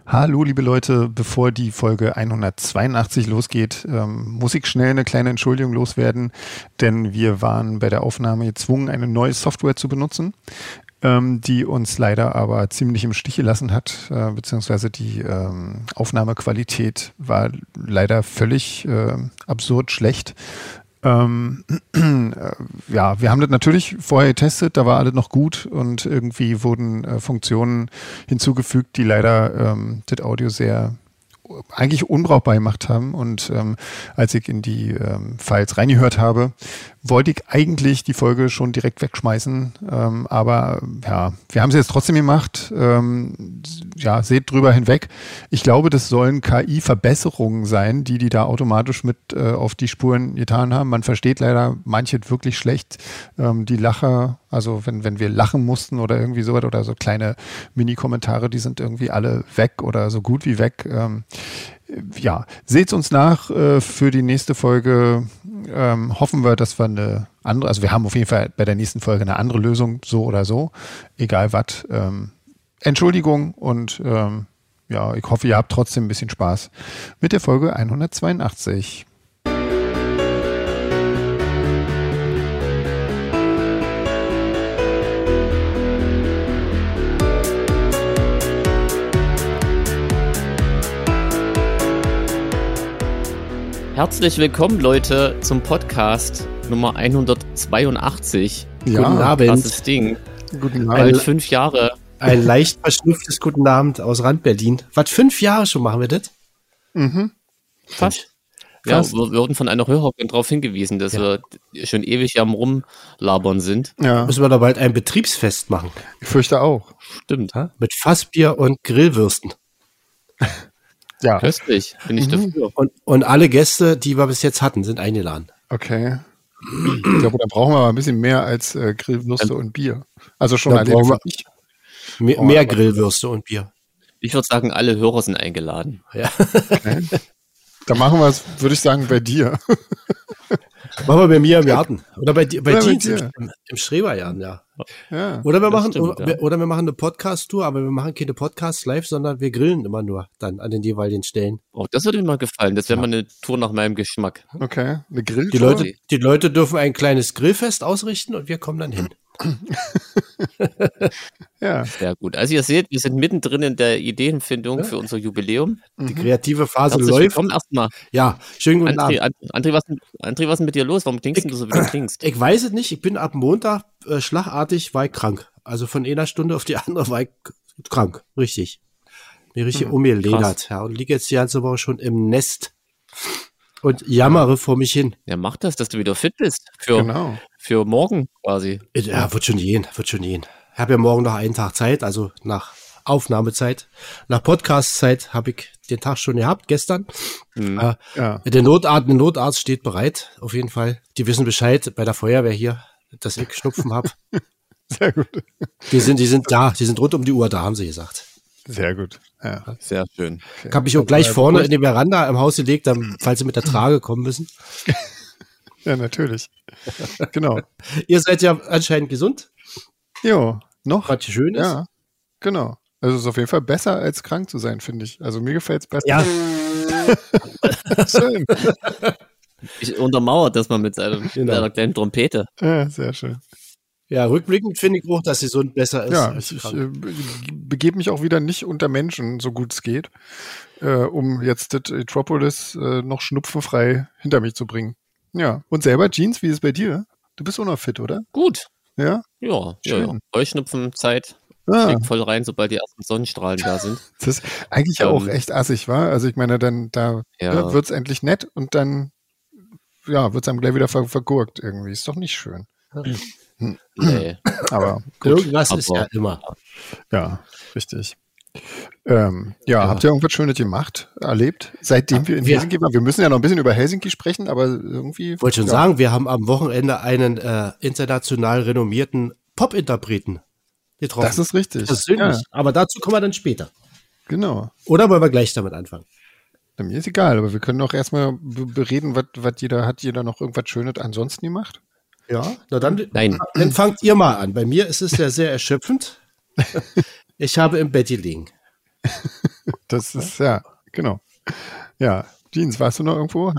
Hallo liebe Leute, bevor die Folge 182 losgeht, muss ich schnell eine kleine Entschuldigung loswerden, denn wir waren bei der Aufnahme gezwungen, eine neue Software zu benutzen, die uns leider aber ziemlich im Stich gelassen hat, beziehungsweise die Aufnahmequalität war leider völlig absurd schlecht. Ja, wir haben das natürlich vorher getestet, da war alles noch gut und irgendwie wurden Funktionen hinzugefügt, die leider das Audio sehr eigentlich unbrauchbar gemacht haben. Und als ich in die Files reingehört habe, wollte ich eigentlich die Folge schon direkt wegschmeißen. Aber ja, wir haben sie jetzt trotzdem gemacht. Ja, seht drüber hinweg. Ich glaube, das sollen KI-Verbesserungen sein, die da automatisch mit auf die Spuren getan haben. Man versteht leider manche wirklich schlecht. Die Lacher, also wenn wir lachen mussten oder irgendwie sowas oder so kleine Mini-Kommentare, die sind irgendwie alle weg oder so gut wie weg. Ja, seht's uns nach. Für die nächste Folge hoffen wir, dass wir eine andere, also wir haben auf jeden Fall bei der nächsten Folge eine andere Lösung, so oder so, egal was. Entschuldigung und ja, ich hoffe, ihr habt trotzdem ein bisschen Spaß mit der Folge 182. Herzlich willkommen, Leute, zum Podcast Nummer 182. Ja, guten Abend. Krasses Ding. Guten Abend. 5 Jahre. Ein leicht verschnupftes Guten Abend aus Rand-Berlin. Was, 5 Jahre schon machen wir das? Mhm. Fast. Ja, wir wurden von einer Hörerin darauf hingewiesen, dass wir schon ewig am Rumlabern sind. Ja. Müssen wir da bald ein Betriebsfest machen. Ich fürchte auch. Stimmt. Mit Fassbier und Grillwürsten. Ja. Köstlich, bin ich dafür. Und alle Gäste, die wir bis jetzt hatten, sind eingeladen. Okay. Ich glaube, da brauchen wir aber ein bisschen mehr als Grillwürste und Bier. Also schon alleine für mich. Mehr Grillwürste und Bier. Ich würde sagen, alle Hörer sind eingeladen. Ja. Okay. Da machen wir es, würde ich sagen, bei dir. Machen wir bei mir im Garten. Oder bei dir im Schrebergarten, ja. Oder wir machen eine Podcast-Tour, aber wir machen keine Podcasts live, sondern wir grillen immer nur dann an den jeweiligen Stellen. Oh, das würde mir mal gefallen. Das wäre mal eine Tour nach meinem Geschmack. Okay, eine Grilltour. Die Leute dürfen ein kleines Grillfest ausrichten und wir kommen dann hin. Ja. Sehr gut. Also ihr seht, wir sind mittendrin in der Ideenfindung für unser Jubiläum. Die kreative Phase Herzlich läuft. Willkommen erstmal. Ja, schönen guten Abend. André, was ist mit dir los? Warum klingst du so, wie du klingst? Ich weiß es nicht. Ich bin ab Montag schlagartig war ich krank. Also von einer Stunde auf die andere war ich krank. Richtig. Mir richtig umgelehnt. Ja, und liege jetzt die ganze Woche schon im Nest und jammere vor mich hin. Ja, mach das, dass du wieder fit bist. Für morgen quasi. Ja, wird schon gehen. Ich habe ja morgen noch einen Tag Zeit, also nach Aufnahmezeit. Nach Podcast-Zeit habe ich den Tag schon gehabt, gestern. Der Notarzt steht bereit, auf jeden Fall. Die wissen Bescheid bei der Feuerwehr hier, dass ich Schnupfen habe. Sehr gut. Die sind da, die sind rund um die Uhr da, haben sie gesagt. Sehr gut. Ja. Sehr schön. Okay. Ich habe mich auch gleich vorne in die Veranda im Haus gelegt, falls sie mit der Trage kommen müssen. Ja, natürlich. Genau. Ihr seid ja anscheinend gesund. Jo, noch. Was schön ist. Ja, genau. Also es ist auf jeden Fall besser, als krank zu sein, finde ich. Also mir gefällt es besser. Ja. Schön. Ich untermauert das mal mit seiner kleinen Trompete. Ja, sehr schön. Ja, rückblickend finde ich auch, dass gesund besser ist. Ja, ich begebe mich auch wieder nicht unter Menschen, so gut es geht, um jetzt das Metropolis noch schnupfenfrei hinter mich zu bringen. Ja, und selber, Jeans, wie ist es bei dir? Du bist auch noch fit, oder? Gut. Ja? Ja. Heuschnupfenzeit. Schlägt voll rein, sobald die ersten Sonnenstrahlen da sind. Das ist eigentlich ja auch echt assig, wa? Also ich meine, dann wird es endlich nett und dann wird es einem gleich wieder vergurkt irgendwie. Ist doch nicht schön. Nee. Aber gut. Irgendwas ist ja immer. Ja, richtig. Habt ihr irgendwas Schönes gemacht, erlebt, seitdem wir in Helsinki waren? Wir müssen ja noch ein bisschen über Helsinki sprechen, aber irgendwie... Ich wollte schon sagen, wir haben am Wochenende einen international renommierten Pop-Interpreten getroffen. Das ist richtig. Persönlich. Ja. Aber dazu kommen wir dann später. Genau. Oder wollen wir gleich damit anfangen? Mir ist egal, aber wir können auch erstmal bereden, hat jeder noch irgendwas Schönes ansonsten gemacht? Ja, na dann fangt ihr mal an. Bei mir ist es ja sehr erschöpfend. Ich habe im Bett gelegen. Das ist, ja, genau. Ja, Jeans, warst du noch irgendwo?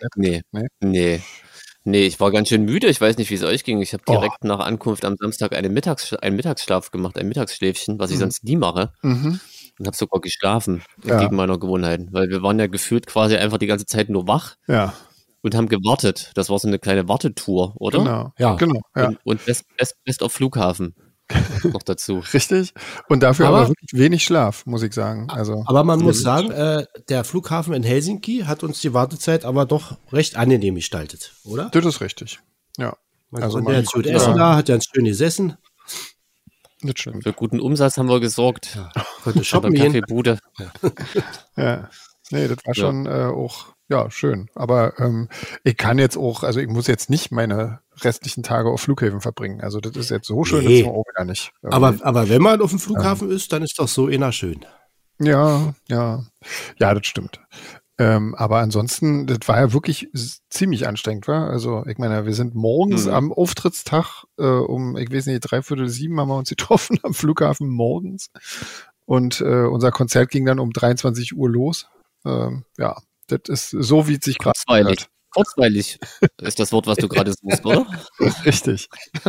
Nee, ich war ganz schön müde. Ich weiß nicht, wie es euch ging. Ich habe direkt nach Ankunft am Samstag einen Mittagsschlaf gemacht, ein Mittagsschläfchen, was ich sonst nie mache. Und habe sogar geschlafen, entgegen meiner Gewohnheiten. Weil wir waren ja gefühlt quasi einfach die ganze Zeit nur wach. Ja. Und haben gewartet. Das war so eine kleine Wartetour, oder? Genau, ja. Genau, ja. Und Best auf Flughafen noch dazu. Richtig. Und dafür aber wirklich wenig Schlaf, muss ich sagen. Also, aber man muss sagen, der Flughafen in Helsinki hat uns die Wartezeit aber doch recht angenehm gestaltet, oder? Das ist richtig, ja. Man konnte jetzt gut essen da, hat ja schön gesessen. Das stimmt. Für guten Umsatz haben wir gesorgt. Ja. Konnte shoppen gehen. Kaffeebude. Ja. Nee, das war schon auch schön. Aber ich kann jetzt auch, also ich muss jetzt nicht meine restlichen Tage auf Flughäfen verbringen. Also das ist jetzt so schön, dass man auch gar nicht. Aber wenn man auf dem Flughafen ist, dann ist doch so einer schön. Ja, das stimmt. Aber ansonsten, das war ja wirklich ziemlich anstrengend, war. Also ich meine, wir sind morgens am Auftrittstag um, ich weiß nicht, 6:45 haben wir uns getroffen am Flughafen morgens. Und unser Konzert ging dann um 23 Uhr los. Das ist so, wie es sich gerade anhört. Kurzweilig ist das Wort, was du gerade suchst, oder? Richtig.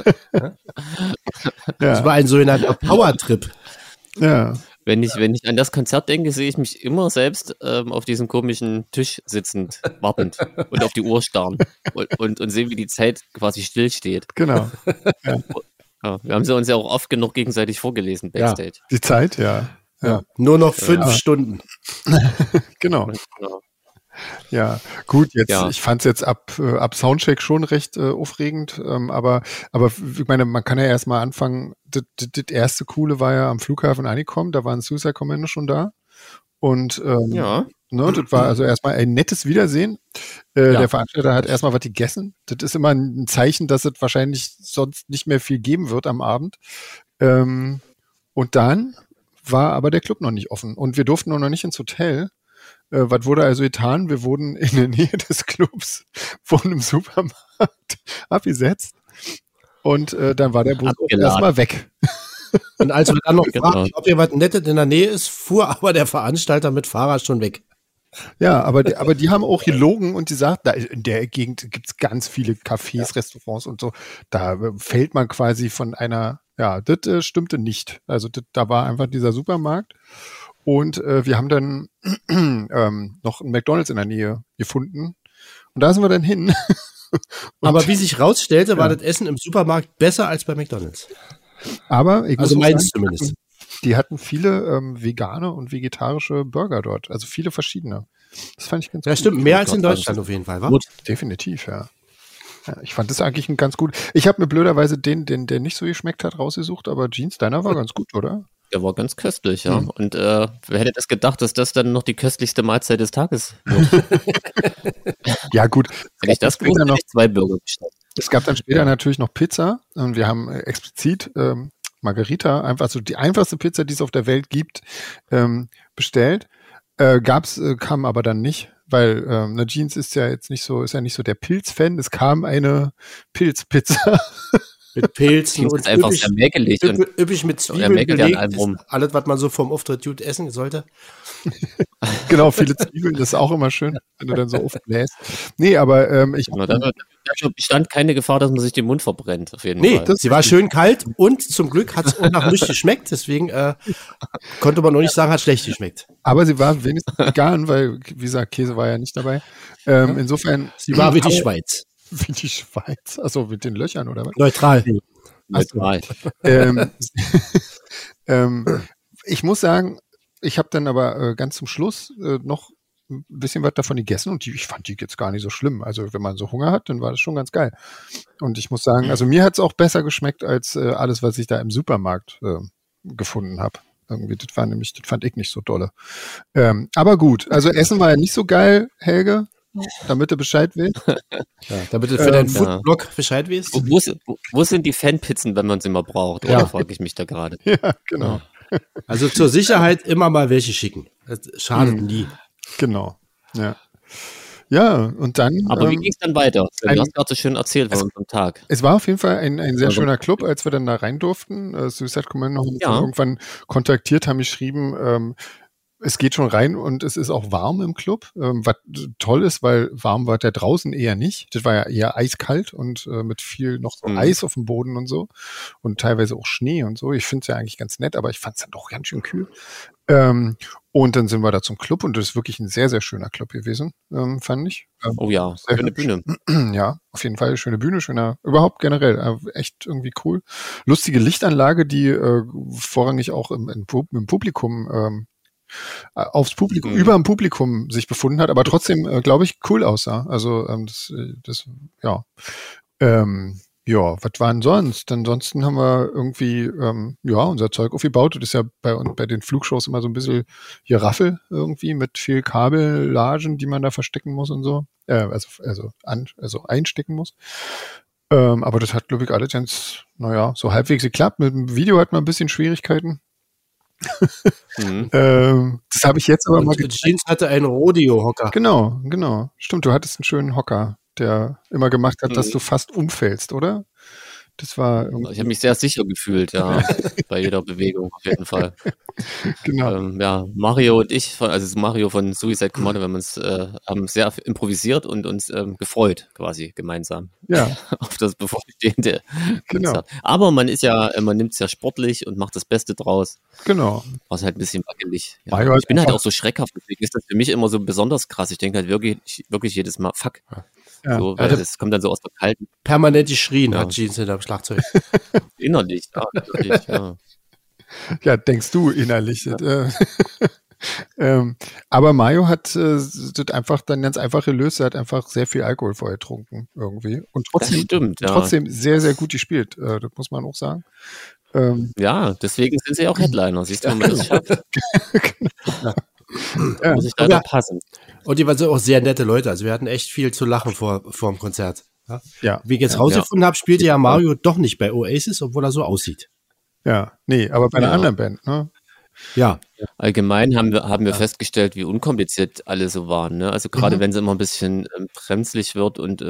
Das war ein sogenannter Powertrip. Ja. Wenn ich an das Konzert denke, sehe ich mich immer selbst auf diesem komischen Tisch sitzend, wartend und auf die Uhr starren und sehe, wie die Zeit quasi stillsteht. Genau. Ja, wir haben sie uns ja auch oft genug gegenseitig vorgelesen, Backstage. Die Zeit, ja. Nur noch 5 Stunden. Genau. Ja, gut, jetzt, ich fand es jetzt ab Soundcheck schon recht aufregend, aber ich meine, man kann ja erstmal anfangen, das erste Coole war ja am Flughafen angekommen, da war ein Suicide Commando schon da und das war also erstmal ein nettes Wiedersehen. Der Veranstalter hat erstmal was gegessen. Das ist immer ein Zeichen, dass es wahrscheinlich sonst nicht mehr viel geben wird am Abend. Und dann war aber der Club noch nicht offen und wir durften noch nicht ins Hotel. Was wurde also getan? Wir wurden in der Nähe des Clubs von einem Supermarkt abgesetzt und dann war der Bus erstmal weg. Und als wir dann noch fragten, ob hier was Nettes in der Nähe ist, fuhr aber der Veranstalter mit Fahrrad schon weg. Ja, aber die haben auch gelogen und die sagt, in der Gegend gibt es ganz viele Cafés, Restaurants und so. Da fällt man quasi von einer, das stimmte nicht. Also da war einfach dieser Supermarkt. Und wir haben dann noch einen McDonald's in der Nähe gefunden. Und da sind wir dann hin. Aber wie sich rausstellte, war das Essen im Supermarkt besser als bei McDonald's. Aber ich muss meins zumindest. Die hatten viele vegane und vegetarische Burger dort. Also viele verschiedene. Das fand ich ganz gut. Ja, stimmt. Mehr als in Deutschland auf jeden Fall, wa? Gut, definitiv, ja. Ich fand das eigentlich ein ganz gut. Ich habe mir blöderweise den der nicht so geschmeckt hat, rausgesucht. Aber Jeans, deiner war ganz gut, oder? Der war ganz köstlich, ja. Und wer hätte das gedacht, dass das dann noch die köstlichste Mahlzeit des Tages wird? Ja, gut. Wenn ich das gewusst hätte, ich 2 Burger bestellt. Es gab dann später natürlich noch Pizza. Und wir haben explizit Margherita, einfach so die einfachste Pizza, die es auf der Welt gibt, bestellt. Kam aber dann nicht, weil Jeans ist ja nicht so der Pilz-Fan. Es kam eine Pilzpizza. Mit Pilzen und einfach sehr mäkelig. Üppig mit Zwiebeln belegt. Alles, was man so vom Auftritt gut essen sollte. Genau, viele Zwiebeln, das ist auch immer schön, wenn du dann so aufbläst. Nee, aber da bestand keine Gefahr, dass man sich den Mund verbrennt, auf jeden Fall. Sie war schön kalt und zum Glück hat es auch nach nichts geschmeckt, deswegen konnte man noch nicht sagen, hat schlecht geschmeckt. Aber sie war wenigstens vegan, weil, wie gesagt, Käse war ja nicht dabei. Insofern. Sie war wie die Schweiz. Wie die Schweiz? Achso, mit den Löchern, oder was? Neutral. Ich muss sagen, ich habe dann aber ganz zum Schluss noch ein bisschen was davon gegessen und ich fand die jetzt gar nicht so schlimm. Also wenn man so Hunger hat, dann war das schon ganz geil. Und ich muss sagen, also mir hat es auch besser geschmeckt als alles, was ich da im Supermarkt gefunden habe. Irgendwie, das fand ich nicht so dolle. Aber gut, also Essen war ja nicht so geil, Helge. Damit du Bescheid willst. Ja, damit du für deinen Foodblog Bescheid weißt. Wo sind die Fanpizzen, wenn man sie mal braucht? Oder frage ich mich da gerade. Ja, genau. Also zur Sicherheit immer mal welche schicken. Das schadet nie. Genau. Ja. Ja, und dann. Aber wie ging es dann weiter? Du hast gerade so schön erzählt von unserem Tag. Es war auf jeden Fall ein sehr schöner Club, als wir dann da rein durften. Suicide Commando haben uns irgendwann kontaktiert, haben geschrieben, es geht schon rein und es ist auch warm im Club, was toll ist, weil warm war der draußen eher nicht. Das war ja eher eiskalt und mit viel noch so Eis auf dem Boden und so und teilweise auch Schnee und so. Ich finde es ja eigentlich ganz nett, aber ich fand es dann doch ganz schön kühl. Und dann sind wir da zum Club und das ist wirklich ein sehr, sehr schöner Club gewesen, fand ich. Oh ja, schöne Bühne. Ja, auf jeden Fall schöne Bühne, überhaupt generell, echt irgendwie cool. Lustige Lichtanlage, die vorrangig auch im Publikum aufs Publikum, über dem Publikum sich befunden hat, aber trotzdem, glaube ich, cool aussah. Also ja, was war denn sonst? Ansonsten haben wir irgendwie unser Zeug aufgebaut. Das ist ja bei den Flugshows immer so ein bisschen Geraffel irgendwie mit viel Kabellagen, die man da verstecken muss und so. Also einstecken muss. Aber das hat, glaube ich, alles ganz, so halbwegs geklappt. Mit dem Video hat man ein bisschen Schwierigkeiten. Das habe ich jetzt aber mal gezeigt. Jeans hatte einen Rodeo-Hocker. Genau. Stimmt, du hattest einen schönen Hocker, der immer gemacht hat, dass du fast umfällst, oder? Das war ich habe mich sehr sicher gefühlt, ja, bei jeder Bewegung auf jeden Fall. Genau. Mario und ich, also Mario von Suicide Commando, haben sehr improvisiert und uns gefreut, quasi gemeinsam. Ja. Auf das bevorstehende Konzert. Genau. Aber man nimmt es ja sportlich und macht das Beste draus. Genau. War es halt ein bisschen wackelig. Ja. Ich bin halt auch so schreckhaft, deswegen ist das für mich immer so besonders krass. Ich denke halt wirklich jedes Mal, fuck. Ja. So, weil das kommt dann so aus der kalten. Permanent geschrien hat Jeans hinterm Schlagzeug. Innerlich, natürlich, ja. Ja, denkst du innerlich. Ja. Aber Mario hat das einfach dann ganz einfach gelöst. Er hat einfach sehr viel Alkohol vorher getrunken irgendwie. Und trotzdem sehr, sehr gut gespielt. Das muss man auch sagen. Ja, deswegen sind sie auch Headliner. Siehst du, wenn man das schafft. Ja. Muss ich leider passen. Und die waren so auch sehr nette Leute. Also wir hatten echt viel zu lachen vor dem Konzert. Ja. Wie ich jetzt rausgefunden habe, spielte ja Mario doch nicht bei Oasis, obwohl er so aussieht. Ja, nee, aber bei einer anderen Band, ne? Ja. Allgemein haben wir festgestellt, wie unkompliziert alle so waren. Ne? Also gerade wenn es immer ein bisschen brenzlig wird und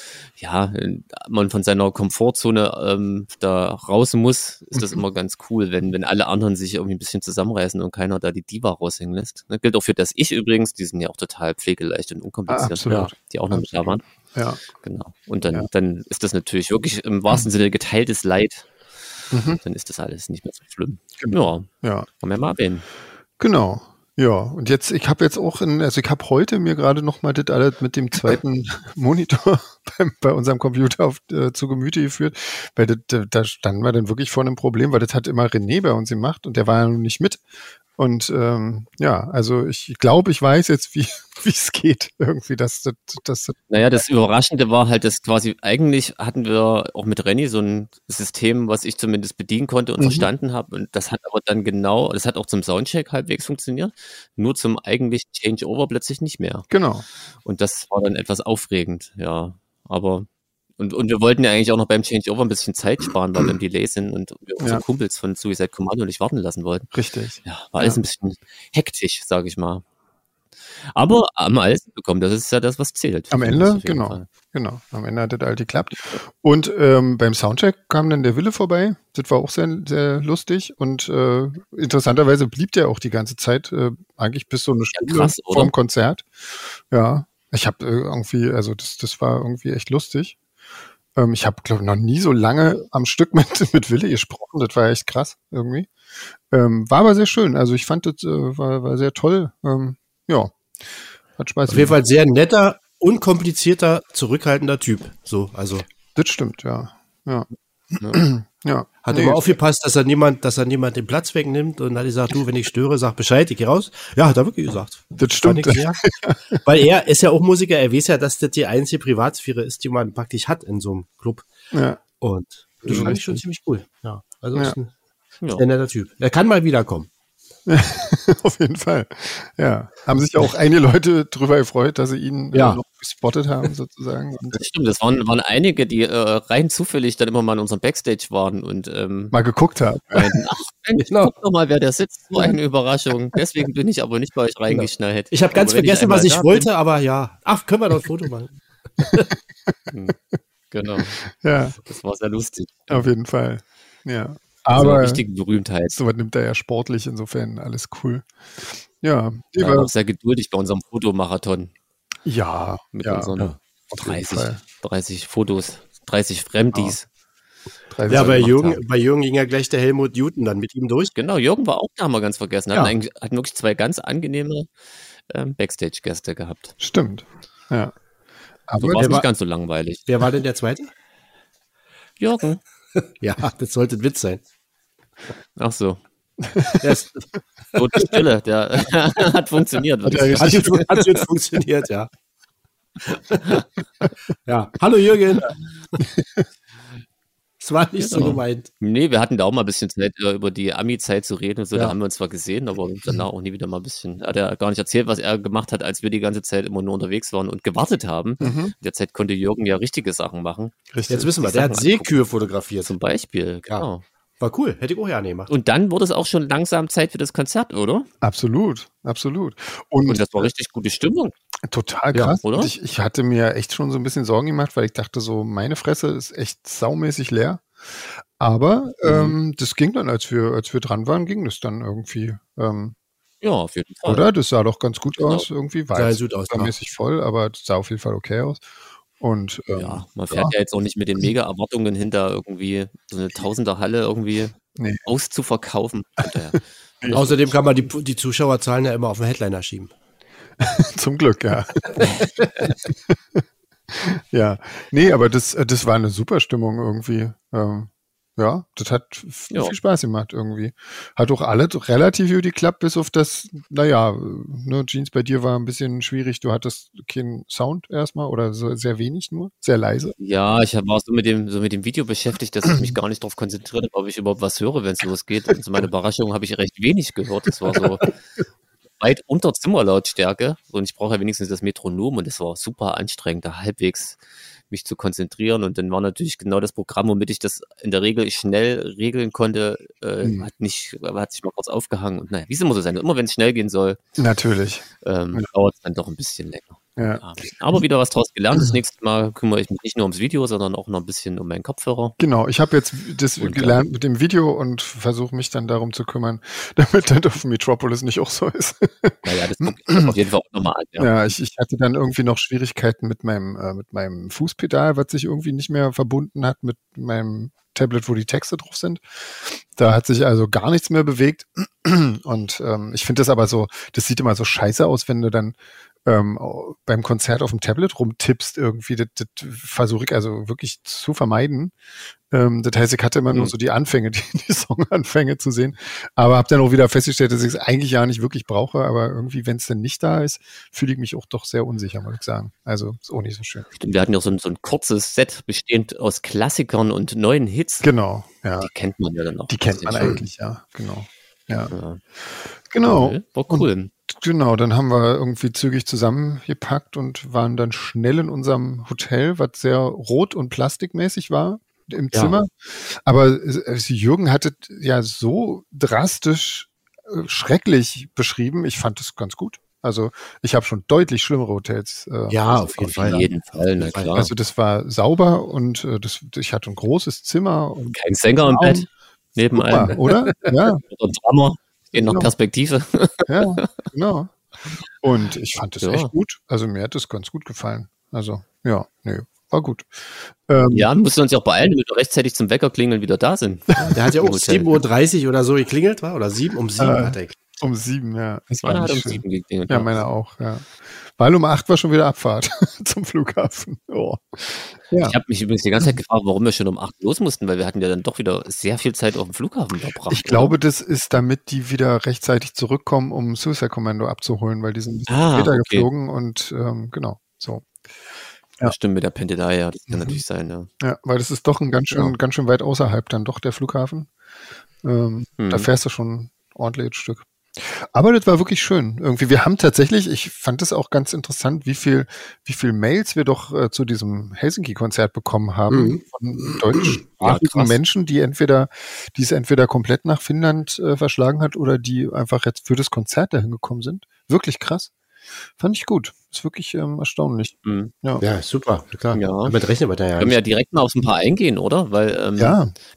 man von seiner Komfortzone da raus muss, ist das immer ganz cool, wenn alle anderen sich irgendwie ein bisschen zusammenreißen und keiner da die Diva raushängen lässt. Ne? Gilt auch für das Ich übrigens, die sind ja auch total pflegeleicht und unkompliziert, die auch noch mit da waren. Ja. Genau. Und dann ist das natürlich wirklich im wahrsten Sinne geteiltes Leid. Dann ist das alles nicht mehr so schlimm. Genau. Ja. Kann man mal erwähnen. Genau. Ja, und ich habe heute mir gerade noch mal das alles mit dem zweiten Monitor bei unserem Computer zu Gemüte geführt, weil da standen wir dann wirklich vor einem Problem, weil das hat immer René bei uns gemacht und der war ja noch nicht mit. Und also ich glaube, ich weiß jetzt, wie es geht irgendwie. Naja, das Überraschende war halt, dass quasi eigentlich hatten wir auch mit Renny so ein System, was ich zumindest bedienen konnte und verstanden habe. Und das hat aber dann das hat auch zum Soundcheck halbwegs funktioniert, nur zum eigentlichen Changeover plötzlich nicht mehr. Genau. Und das war dann etwas aufregend, ja. Aber Und wir wollten ja eigentlich auch noch beim Changeover ein bisschen Zeit sparen, weil wir im Delay sind und wir unsere Kumpels von Suicide Commando nicht warten lassen wollten. Richtig. Ja, war alles ein bisschen hektisch, sage ich mal. Aber haben alles bekommen, das ist ja das, was zählt. Am Ende, genau. Am Ende hat das all geklappt. Und beim Soundcheck kam dann der Wille vorbei. Das war auch sehr, sehr lustig. Und interessanterweise blieb der auch die ganze Zeit, eigentlich bis so eine Stunde vorm Konzert. Ja, ich habe irgendwie, also das war irgendwie echt lustig. Ich habe, glaube ich, noch nie so lange am Stück mit Wille gesprochen. Das war echt krass irgendwie. War aber sehr schön. Also ich fand das war sehr toll. Hat Spaß. Auf jeden Fall sehr netter, unkomplizierter, zurückhaltender Typ. So, also. Das stimmt, ja. Hat immer aufgepasst, dass er niemand den Platz wegnimmt und hat gesagt, du, wenn ich störe, sag Bescheid, ich geh raus. Ja, hat er wirklich gesagt. Das stimmt. Weil er ist ja auch Musiker, er weiß ja, dass das die einzige Privatsphäre ist, die man praktisch hat in so einem Club. Ja. Und das fand ich schon ziemlich cool. Ja, also ist ein sehr netter Typ. Er kann mal wiederkommen. Auf jeden Fall. Ja. Haben sich ja auch einige Leute drüber gefreut, dass sie ihn noch gespottet haben, sozusagen. Und das stimmt, das waren einige, die rein zufällig dann immer mal in unserem Backstage waren und mal geguckt haben. Meinten, ach, guck doch mal, wer da sitzt. So eine Überraschung. Deswegen bin ich aber nicht bei euch reingeschnallt. Ich habe ganz vergessen, was ich wollte, aber ja. Ach, können wir doch ein Foto machen. Genau. Ja. Das war sehr lustig. Auf jeden Fall. Ja. Aber so eine richtige Berühmtheit. Sowas nimmt er ja sportlich, insofern alles cool. Ja. Wir waren auch sehr geduldig bei unserem Fotomarathon. Ja. Mit unseren 30 Fotos, 30 Fremdis. Ja, bei Jürgen ging ja gleich der Helmut Newton dann mit ihm durch. Genau, Jürgen war auch da, haben wir ganz vergessen. Hatten wirklich 2 ganz angenehme Backstage-Gäste gehabt. Stimmt, ja. Aber war es nicht ganz so langweilig. Wer war denn der Zweite? Jürgen. Ja, das sollte ein Witz sein. Ach so. Tote Stille, der hat funktioniert. Hat jetzt funktioniert, ja. Ja, hallo Jürgen. Das war nicht so gemeint. Nee, wir hatten da auch mal ein bisschen Zeit, über die Ami-Zeit zu reden und so. Da haben wir uns zwar gesehen, aber danach auch nie wieder mal ein bisschen. Hat er gar nicht erzählt, was er gemacht hat, als wir die ganze Zeit immer nur unterwegs waren und gewartet haben. In der Zeit konnte Jürgen ja richtige Sachen machen. Richtig. Jetzt wissen wir, der hat Seekühe fotografiert. Zum Beispiel, genau. Ja. War cool, hätte ich auch gerne gemacht. Und dann wurde es auch schon langsam Zeit für das Konzert, oder? Absolut. Und das war richtig gute Stimmung. Total krass. Ja, oder? Ich hatte mir echt schon so ein bisschen Sorgen gemacht, weil ich dachte so, meine Fresse ist echt saumäßig leer. Aber das ging dann, als wir dran waren, ging das dann irgendwie. Ja, auf jeden Fall. Oder? Das sah doch ganz gut aus irgendwie. War saumäßig voll, aber das sah auf jeden Fall okay aus. Und, man fährt ja jetzt auch nicht mit den Mega-Erwartungen hinter, irgendwie so eine Tausender-Halle irgendwie auszuverkaufen. Außerdem kann man die Zuschauerzahlen ja immer auf den Headliner schieben. Zum Glück, ja. Ja, nee, aber das war eine super Stimmung irgendwie. Ja, das hat viel Spaß gemacht irgendwie. Hat auch alles relativ gut geklappt, bis auf das, Jeans, bei dir war ein bisschen schwierig. Du hattest keinen Sound erstmal oder so sehr wenig nur, sehr leise. Ja, ich war so mit dem Video beschäftigt, dass ich mich gar nicht darauf konzentriert habe, ob ich überhaupt was höre, wenn es losgeht. Und zu meiner Überraschung habe ich recht wenig gehört. Das war so weit unter Zimmerlautstärke. Und ich brauche ja wenigstens das Metronom und das war super anstrengend, da halbwegs mich zu konzentrieren. Und dann war natürlich genau das Programm, womit ich das in der Regel schnell regeln konnte, hat sich mal kurz aufgehangen. Und naja, wie es immer so sein, immer wenn es schnell gehen soll, natürlich dauert es dann doch ein bisschen länger. Ja. Aber wieder was draus gelernt. Das nächste Mal kümmere ich mich nicht nur ums Video, sondern auch noch ein bisschen um meinen Kopfhörer. Genau, ich habe jetzt das gelernt mit dem Video und versuche mich dann darum zu kümmern, damit das auf Metropolis nicht auch so ist. Naja, das gucke ich auf jeden Fall auch nochmal an. Ja, ich hatte dann irgendwie noch Schwierigkeiten mit meinem Fußpedal, was sich irgendwie nicht mehr verbunden hat mit meinem Tablet, wo die Texte drauf sind. Da hat sich also gar nichts mehr bewegt. Und ich finde das aber so, das sieht immer so scheiße aus, wenn du dann beim Konzert auf dem Tablet rumtippst irgendwie. Das versuche ich also wirklich zu vermeiden. Das heißt, ich hatte immer nur so die Anfänge, die Songanfänge zu sehen. Aber habe dann auch wieder festgestellt, dass ich es eigentlich ja nicht wirklich brauche. Aber irgendwie, wenn es denn nicht da ist, fühle ich mich auch doch sehr unsicher, muss ich sagen. Also ist auch nicht so schön. Stimmt, wir hatten ja so ein kurzes Set bestehend aus Klassikern und neuen Hits. Genau, ja. Die kennt man ja dann auch. Die kennt man eigentlich, ja, genau. Ja. Genau. War cool. Genau, dann haben wir irgendwie zügig zusammengepackt und waren dann schnell in unserem Hotel, was sehr rot- und plastikmäßig war im Zimmer. Aber Jürgen hatte ja so drastisch schrecklich beschrieben. Ich fand das ganz gut. Also ich habe schon deutlich schlimmere Hotels. Auf jeden Fall, na klar. Also das war sauber und ich hatte ein großes Zimmer. Und kein Sänger im Bett neben einem. Oder? Ja. Oder ein Drummer. In noch Perspektive. Ja, genau. Und ich fand das echt gut. Also mir hat das ganz gut gefallen. Also, war gut. Mussten wir uns ja auch beeilen, damit wir rechtzeitig zum Wecker klingeln wieder da sind. Der hat ja auch 7:30 Uhr oder so geklingelt, war? Oder 7? Um 7 hat er. Um 7, ja. Das war halt um 7 geklingelt. Ja, meine auch, ja. Weil um 8 war schon wieder Abfahrt zum Flughafen. Oh. Ja. Ich habe mich übrigens die ganze Zeit gefragt, warum wir schon um 8 los mussten, weil wir hatten ja dann doch wieder sehr viel Zeit auf dem Flughafen verbracht. Ich glaube, das ist, damit die wieder rechtzeitig zurückkommen, um Suicide Commando abzuholen, weil die sind ein bisschen später geflogen und genau, so. Ja. Stimmt, mit der Pendelei, das kann natürlich sein, ja. Ja, weil das ist doch ein ganz schön weit außerhalb dann doch der Flughafen. Da fährst du schon ordentlich ein Stück. Aber das war wirklich schön. Irgendwie, wir haben tatsächlich, ich fand das auch ganz interessant, wie viel Mails wir doch zu diesem Helsinki-Konzert bekommen haben von deutschsprachigen Menschen, die es entweder komplett nach Finnland verschlagen hat oder die einfach jetzt für das Konzert dahin gekommen sind. Wirklich krass. Fand ich gut. Ist wirklich erstaunlich. Ja, super. Klar. Ja. Damit rechnen wir da ja. Können wir ja direkt mal auf ein paar eingehen, oder? Weil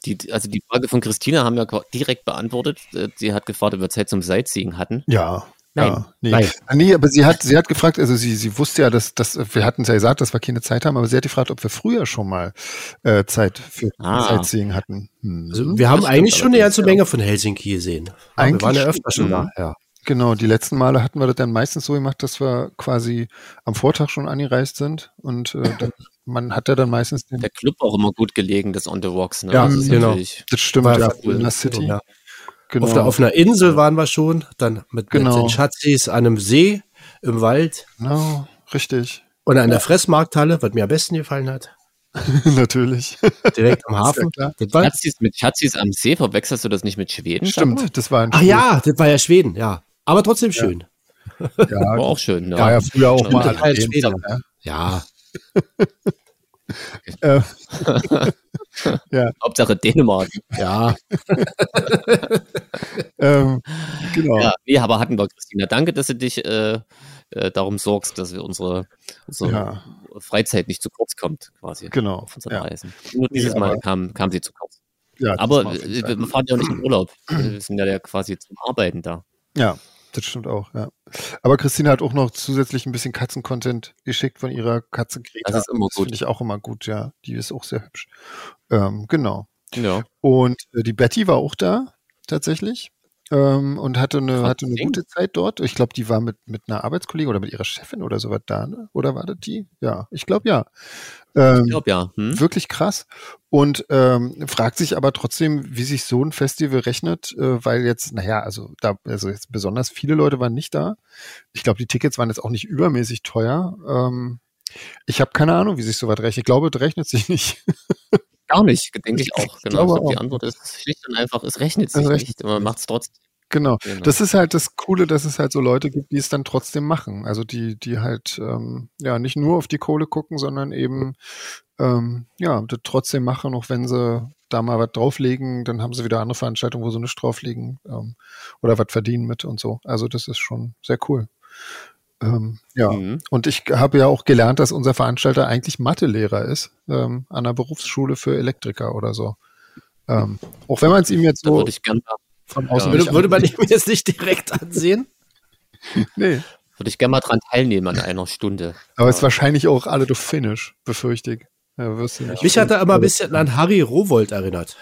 die Frage von Christina haben wir direkt beantwortet. Sie hat gefragt, ob wir Zeit zum Sightseeing hatten. Ja. Nein. Nee, aber sie hat gefragt, also sie wusste ja, dass wir hatten es ja gesagt, dass wir keine Zeit haben, aber sie hat gefragt, ob wir früher schon mal Zeit für Sightseeing hatten. Also wir haben eigentlich schon eine ganze Menge von Helsinki gesehen. Wir waren ja öfter schon da. Ja. Genau, die letzten Male hatten wir das dann meistens so gemacht, dass wir quasi am Vortag schon angereist sind und man hat ja dann meistens der Club auch immer gut gelegen, das On the Rocks. Ne? Ja, das genau. Das stimmt, ja, cool. In der City. Ja. Genau. Auf einer Insel waren wir schon, dann mit den Schatzis an einem See im Wald. Genau, richtig. Und an der Fressmarkthalle, was mir am besten gefallen hat. Natürlich. Direkt am Hafen. Mit Schatzis am See, verwechselst du das nicht mit Schweden? Stimmt, das war ein Ach ja, das war ja Schweden, ja. Aber trotzdem schön. Ja, war auch schön. Ne? Ja, früher auch mal ein Schweden. Ja. Ja. Hauptsache Dänemark. Ja. Genau. Ja, nee, aber hatten wir, Christina. Danke, dass du dich darum sorgst, dass wir unsere Freizeit nicht zu kurz kommt, quasi. Genau. Auf unseren Reisen. Nur dieses Mal kam sie zu kurz. Ja, aber wir fahren ja auch nicht in Urlaub. Wir sind ja quasi zum Arbeiten da. Ja, das stimmt auch, ja. Aber Christina hat auch noch zusätzlich ein bisschen Katzen-Content geschickt von ihrer Katze Greta. Das ist immer gut. Das finde ich auch immer gut, ja. Die ist auch sehr hübsch. Genau. Ja. Und die Betty war auch da, tatsächlich. Und hatte eine gute Zeit dort. Ich glaube, die war mit einer Arbeitskollegin oder mit ihrer Chefin oder sowas da, ne? Oder war das die? Ja, ich glaube ja. Ich glaube ja. Wirklich krass. Und fragt sich aber trotzdem, wie sich so ein Festival rechnet, weil jetzt, also jetzt besonders viele Leute waren nicht da. Ich glaube, die Tickets waren jetzt auch nicht übermäßig teuer. Ich habe keine Ahnung, wie sich sowas rechnet. Ich glaube, es rechnet sich nicht. Gar nicht, denke ich auch. Genau. Ich glaube, die Antwort ist schlicht und einfach, es rechnet sich nicht, aber man macht es trotzdem. Genau. Das ist halt das Coole, dass es halt so Leute gibt, die es dann trotzdem machen. Also die halt nicht nur auf die Kohle gucken, sondern eben das trotzdem machen, auch wenn sie da mal was drauflegen, dann haben sie wieder andere Veranstaltungen, wo sie nichts drauflegen oder was verdienen mit und so. Also das ist schon sehr cool. Und ich habe ja auch gelernt, dass unser Veranstalter eigentlich Mathelehrer ist, an einer Berufsschule für Elektriker oder so. Auch wenn man es ihm jetzt so von außen würde man ihm jetzt nicht direkt ansehen? Nee. Würde ich gerne mal dran teilnehmen an einer Stunde. Aber es ist wahrscheinlich auch alle durch Finnisch, befürchte ich. Ja, wirst du nicht. Mich hat er immer ein bisschen an Harry Rowohlt erinnert.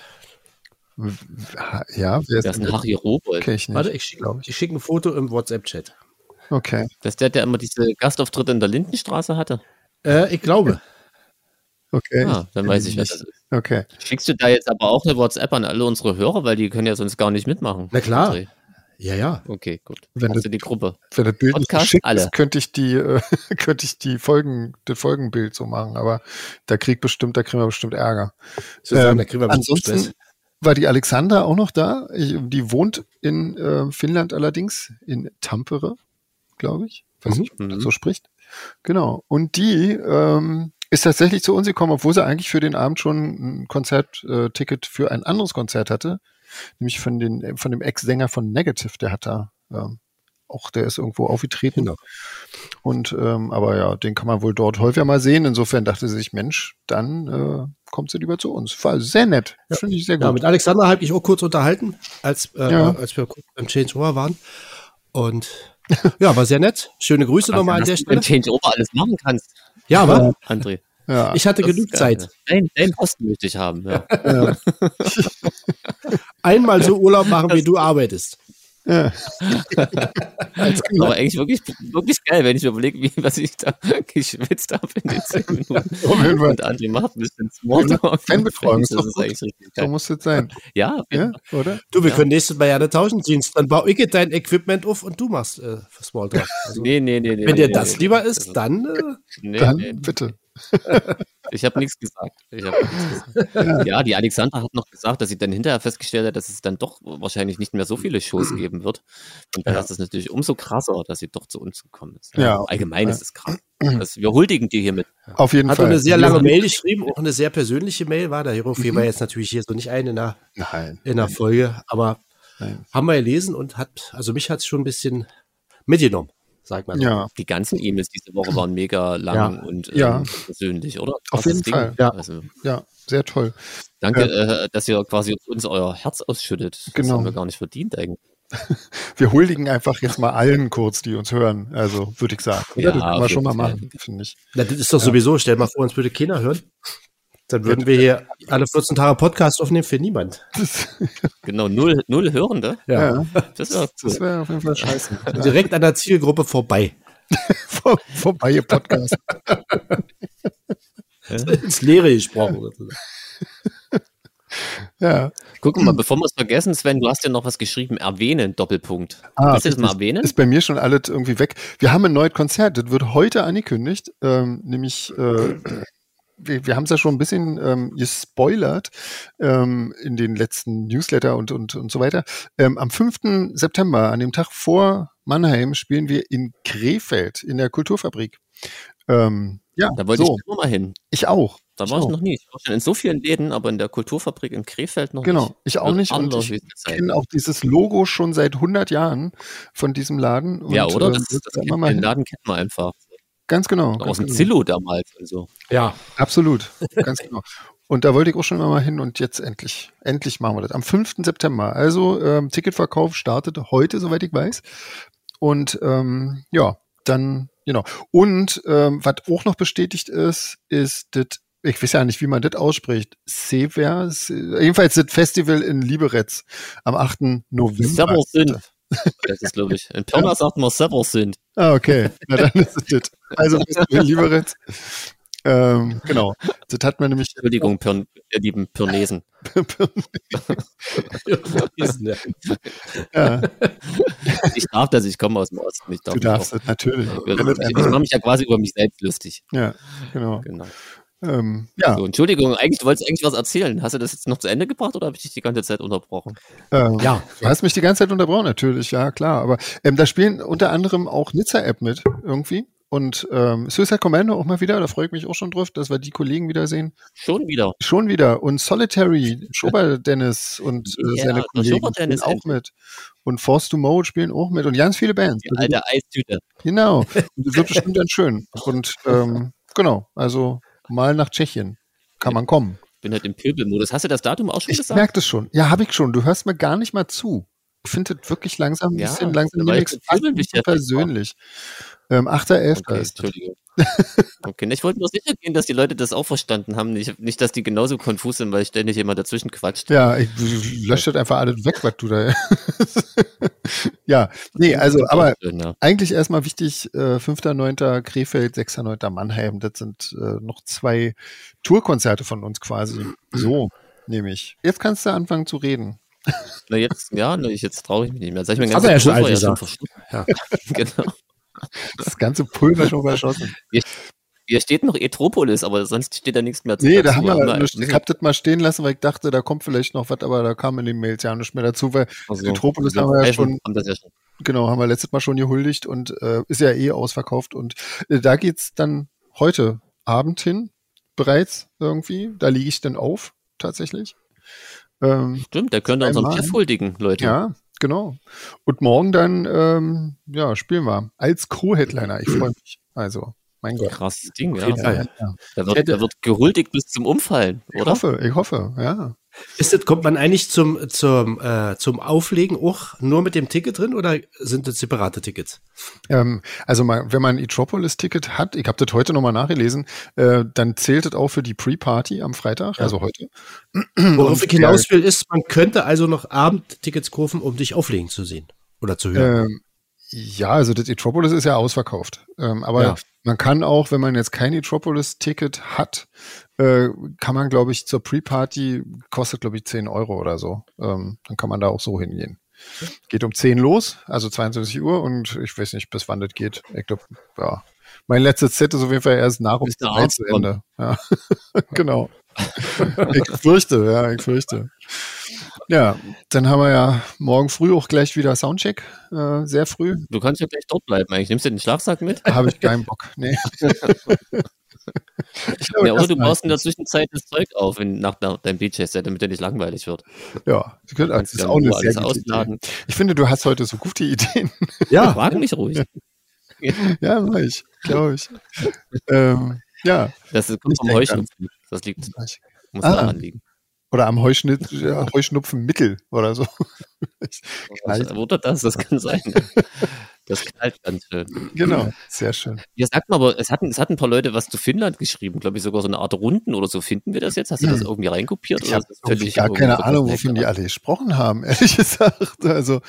Ja, wer ist denn Harry Rowohlt? Okay, ich nicht. Warte, ich schicke ein Foto im WhatsApp-Chat. Okay. Das ist der immer diese Gastauftritte in der Lindenstraße hatte? Ich glaube. Okay. Dann weiß ich, wer das ist. Okay. Schickst du da jetzt aber auch eine WhatsApp an alle unsere Hörer, weil die können ja sonst gar nicht mitmachen? Na klar. Ja. Okay, gut. Wenn das, die Gruppe. Wenn das Bild Podcast, nicht geschickt alle. ist, könnte ich das Folgenbild so machen, aber da kriegen wir bestimmt Ärger. Ansonsten war die Alexandra auch noch da. Die wohnt in Finnland allerdings, in Tampere, glaube ich. Weiß nicht, ob man das so spricht. Genau. Und die ist tatsächlich zu uns gekommen, obwohl sie eigentlich für den Abend schon ein Konzertticket für ein anderes Konzert hatte. Nämlich von dem Ex-Sänger von Negative, der hat da der ist irgendwo aufgetreten. Genau. Und aber ja, den kann man wohl dort häufiger mal sehen. Insofern dachte sie sich, Mensch, dann kommt sie lieber zu uns. War sehr nett. Ja. Finde ich sehr gut. Ja, mit Alexandra habe ich auch kurz unterhalten, als wir kurz beim Change Over waren. Und ja, war sehr nett. Schöne Grüße nochmal an der Stelle. Wenn du Change Over alles machen kannst. Ja, aber André. Ja, ich hatte genug Zeit. Deinen Posten möchte ich haben. Ja. Einmal so Urlaub machen, wie du arbeitest. Ja. Aber eigentlich wirklich geil, wenn ich mir überlege, was ich da geschwitzt habe in den 10 Minuten. Und André macht ein bisschen Smalltalk. Fanbetreuung, das ist eigentlich richtig geil. So muss es sein. Ja, oder? Du, wir können nächstes Mal ja eine Tauschendienst. Dann baue ich dein Equipment auf und du machst Smalltalk. Also, nee. Wenn dir das lieber ist, dann bitte. Ich habe nichts gesagt. Ja, die Alexandra hat noch gesagt, dass sie dann hinterher festgestellt hat, dass es dann doch wahrscheinlich nicht mehr so viele Shows geben wird. Und dann ist es natürlich umso krasser, dass sie doch zu uns gekommen ist. Ja. Allgemein ist es krass. Wir huldigen dir hiermit. Auf jeden Fall. Hat eine sehr lange Mail geschrieben, auch eine sehr persönliche Mail war. Der Hero war jetzt natürlich hier so nicht in der Folge, aber haben wir gelesen und mich hat es schon ein bisschen mitgenommen. Sag mal so. Ja. Die ganzen E-Mails diese Woche waren mega lang und persönlich, oder? Auf jeden Fall. Ja. Also, ja, sehr toll. Danke, dass ihr quasi uns euer Herz ausschüttet. Das genau. haben wir gar nicht verdient eigentlich. Wir huldigen einfach jetzt mal allen kurz, die uns hören. Also würde ich sagen. Ja, das können wir schon mal machen, finde ich. Na, das ist doch sowieso, stell mal vor, uns würde keiner hören. Dann würden wir hier alle 14 Tage Podcast aufnehmen für niemand. Genau, null Hörende. Ja. Das wäre auf jeden Fall scheiße. Direkt an der Zielgruppe vorbei. Vorbei, ihr Podcast. Ins Leere gesprochen. Ja. Guck mal, bevor wir es vergessen, Sven, du hast ja noch was geschrieben, erwähnen, Doppelpunkt. Willst du das mal erwähnen? Ist bei mir schon alles irgendwie weg. Wir haben ein neues Konzert, das wird heute angekündigt, nämlich wir haben es ja schon ein bisschen gespoilert in den letzten Newsletter und so weiter. Am 5. September, an dem Tag vor Mannheim, spielen wir in Krefeld in der Kulturfabrik. Da wollte ich immer mal hin. Ich auch. Da war ich noch nie. Ich war schon in so vielen Läden, aber in der Kulturfabrik in Krefeld noch nicht. Genau, ich auch nicht. Und ich kenne auch dieses Logo schon seit 100 Jahren von diesem Laden. Und, ja, oder? Den Laden kennt man einfach. Ganz genau. Aus dem Zillow damals. Also. Ja, absolut. Ganz genau. Und da wollte ich auch schon immer mal hin und jetzt endlich machen wir das. Am 5. September. Also Ticketverkauf startet heute, soweit ich weiß. Und dann, genau. Und was auch noch bestätigt ist das, ich weiß ja nicht, wie man das ausspricht, jedenfalls das Festival in Liberec am 8. November. Das ist, glaube ich, in Pirna sagt man Seversund. Ah, okay. Na, dann ist es das. Also Festival Liberec. Genau. Das hat man nämlich. Entschuldigung, ihr lieben Pirnesen. Ja. Ich darf das, ich komme aus dem Osten. Du darfst das, natürlich. Ich mache mich ja quasi über mich selbst lustig. Ja, genau. So, Entschuldigung, du wolltest eigentlich was erzählen. Hast du das jetzt noch zu Ende gebracht oder habe ich dich die ganze Zeit unterbrochen? Ja, du hast mich die ganze Zeit unterbrochen, natürlich, ja, klar. Aber da spielen unter anderem auch Nizza-App mit irgendwie. Und Suicide Commando auch mal wieder, da freue ich mich auch schon drauf, dass wir die Kollegen wiedersehen. Schon wieder. Und Solitary, Schober Dennis und seine Kollegen spielen auch mit. Und Force to Mode spielen auch mit. Und ganz viele Bands. Die alte Eistüte. Genau. Und das wird bestimmt dann schön. Und genau, also mal nach Tschechien kann man kommen. Ich bin halt im Pöbelmodus. Hast du das Datum auch schon gesagt? Ich merke das schon. Ja, habe ich schon. Du hörst mir gar nicht mal zu. Ich finde das wirklich langsam ein bisschen persönlich. 8.11. Okay, Entschuldigung. Okay, ich wollte nur sicher gehen, dass die Leute das auch verstanden haben. Nicht, dass die genauso konfus sind, weil ständig jemand dazwischen quatscht. Ja, ich lösche das einfach alles weg, was du da. Ja, nee, also, aber eigentlich erstmal wichtig, 5.9. Krefeld, 6.9. Mannheim. Das sind noch 2 Tourkonzerte von uns quasi. So, nämlich. Jetzt kannst du anfangen zu reden. Na jetzt traue ich mich nicht mehr. Sag ich mir ganz ja schon alt gesagt. Ja, genau. Das ganze Pulver schon verschossen. Hier steht noch Etropolis, aber sonst steht da nichts mehr zu. Nee, da haben wir ich habe das mal stehen lassen, weil ich dachte, da kommt vielleicht noch was, aber da kam in den Mails ja nicht mehr dazu, weil Etropolis haben wir ja schon. Genau, haben wir letztes Mal schon gehuldigt und ist ja ausverkauft. Und da geht's dann heute Abend hin, bereits irgendwie. Da liege ich dann auf, tatsächlich. Stimmt, der könnte unseren Chef huldigen, Leute. Ja, genau. Und morgen dann, spielen wir als Co-Headliner. Ich freue mich. Also, mein Gott. Krasses Ding, ja. Da wird gehuldigt bis zum Umfallen, oder? Ich hoffe, ja. Kommt man eigentlich zum Auflegen auch nur mit dem Ticket drin oder sind das separate Tickets? Also wenn man ein Etropolis-Ticket hat, ich habe das heute nochmal nachgelesen, dann zählt das auch für die Pre-Party am Freitag, also heute. Worauf ich hinaus will, ist, man könnte also noch Abendtickets kaufen, um dich auflegen zu sehen oder zu hören. Ja, also das Etropolis ist ja ausverkauft. Aber man kann auch, wenn man jetzt kein Etropolis-Ticket hat, kann man, glaube ich, zur Pre-Party, kostet, glaube ich, 10 Euro oder so. Dann kann man da auch so hingehen. Geht um 10 los, also 22 Uhr und ich weiß nicht, bis wann das geht. Ich glaube, ja. Mein letztes Set ist auf jeden Fall erst nach um 3 zu Ende. Ja, genau. Ich fürchte. Ja, dann haben wir ja morgen früh auch gleich wieder Soundcheck, sehr früh. Du kannst ja gleich dort bleiben eigentlich. Nimmst du den Schlafsack mit? Habe ich keinen Bock, nee. Oder du baust in der Zwischenzeit das Zeug auf nach deinem DJ-Set, damit der nicht langweilig wird. Ja, das ist auch eine sehr gute Idee. Ich finde, du hast heute so gute Ideen. Ja, frag mich ruhig. Ja, mach ich, glaube ich. Ja. Das kommt vom Heuschnupfen. Das muss daran liegen. Oder am Heuschnupfenmittel oder so. Oder das kann sein. Das knallt ganz schön. Genau, sehr schön. Ja, sag mal, aber es hatten ein paar Leute was zu Finnland geschrieben, glaube ich, sogar so eine Art Runden oder so. Finden wir das jetzt? Hast du das irgendwie reinkopiert? Ich habe gar keine Ahnung, wovon die alle gesprochen haben, ehrlich gesagt. Also,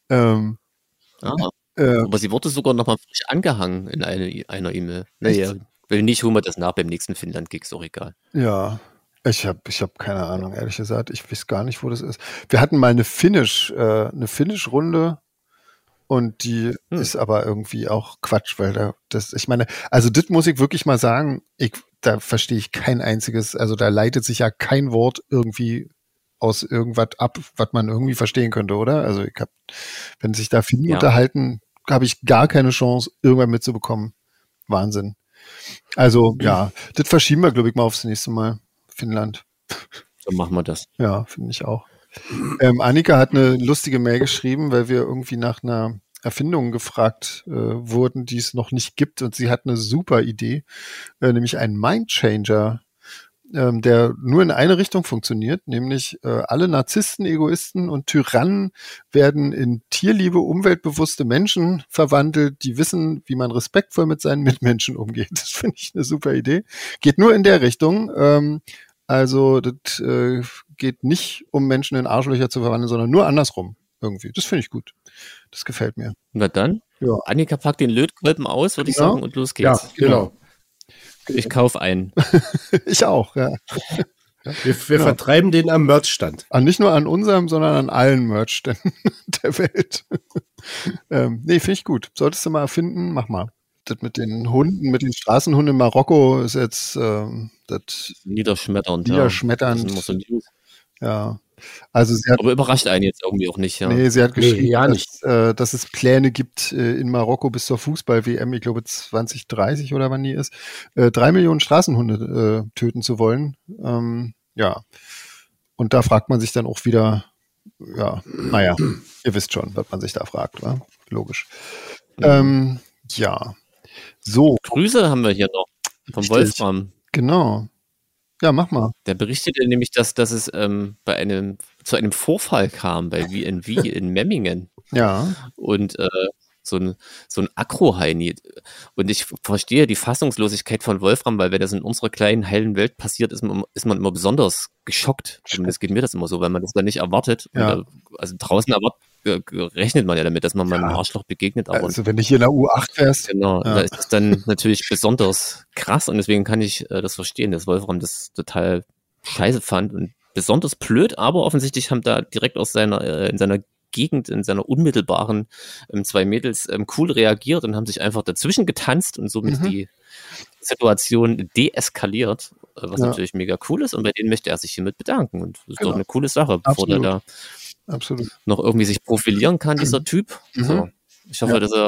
aber sie wurde sogar nochmal frisch angehangen in einer E-Mail. Naja, wenn nicht, holen wir das nach beim nächsten Finnland-Gig, ist auch egal. Ja, ich hab keine Ahnung, ehrlich gesagt. Ich weiß gar nicht, wo das ist. Wir hatten mal eine Finnisch-Runde und die ist aber irgendwie auch Quatsch, weil ich meine, also das muss ich wirklich mal sagen, da verstehe ich kein einziges, also da leitet sich ja kein Wort irgendwie aus irgendwas ab, was man irgendwie verstehen könnte, oder? Also wenn sich da Finnen unterhalten, habe ich gar keine Chance, irgendwann mitzubekommen. Wahnsinn. Also, ja, das verschieben wir, glaube ich, mal aufs nächste Mal. Finnland. So machen wir das. Ja, finde ich auch. Annika hat eine lustige Mail geschrieben, weil wir irgendwie nach einer Erfindung gefragt wurden, die es noch nicht gibt. Und sie hat eine super Idee, nämlich einen Mindchanger, der nur in eine Richtung funktioniert, nämlich alle Narzissten, Egoisten und Tyrannen werden in tierliebe, umweltbewusste Menschen verwandelt, die wissen, wie man respektvoll mit seinen Mitmenschen umgeht. Das finde ich eine super Idee. Geht nur in der Richtung. Also das geht nicht, um Menschen in Arschlöcher zu verwandeln, sondern nur andersrum irgendwie. Das finde ich gut. Das gefällt mir. Na dann, Annika packt den Lötkolben aus, würde ich sagen, und los geht's. Ja, genau. Ich kaufe einen. Ich auch, ja. Wir vertreiben den am Merchstand. Nicht nur an unserem, sondern an allen Merchständen der Welt. Nee, finde ich gut. Solltest du mal erfinden, mach mal. Das mit den Hunden, mit den Straßenhunden in Marokko ist jetzt das niederschmetternd. Ja. Also aber überrascht einen jetzt irgendwie auch nicht. Ja. Nee, sie hat geschrieben, dass es Pläne gibt, in Marokko bis zur Fußball-WM, ich glaube 2030 oder wann die ist, 3 Millionen Straßenhunde töten zu wollen. Ja. Und da fragt man sich dann auch wieder, ja, naja, ihr wisst schon, was man sich da fragt, wa? Logisch. Ja. So. Grüße haben wir hier noch vom Wolfram. Genau. Ja, mach mal. Der berichtete nämlich, dass es zu einem Vorfall kam bei VNV in Memmingen. Ja. Und so ein Akro-Heini. Und ich verstehe die Fassungslosigkeit von Wolfram, weil wenn das in unserer kleinen, heilen Welt passiert, ist man immer besonders geschockt. Zumindest geht mir das immer so, weil man das dann nicht erwartet. Ja. Und, also draußen rechnet man ja damit, dass man mal einem Arschloch begegnet. Aber also wenn du hier in der U8 fährst. Genau, da ist das dann natürlich besonders krass und deswegen kann ich das verstehen, dass Wolfram das total scheiße fand und besonders blöd, aber offensichtlich haben da direkt in seiner Gegend, in seiner unmittelbaren 2 Mädels cool reagiert und haben sich einfach dazwischen getanzt und somit die Situation deeskaliert, was natürlich mega cool ist und bei denen möchte er sich hiermit bedanken und das ist doch eine coole Sache, bevor der da noch irgendwie sich profilieren kann, dieser Typ. So. Ich hoffe, dass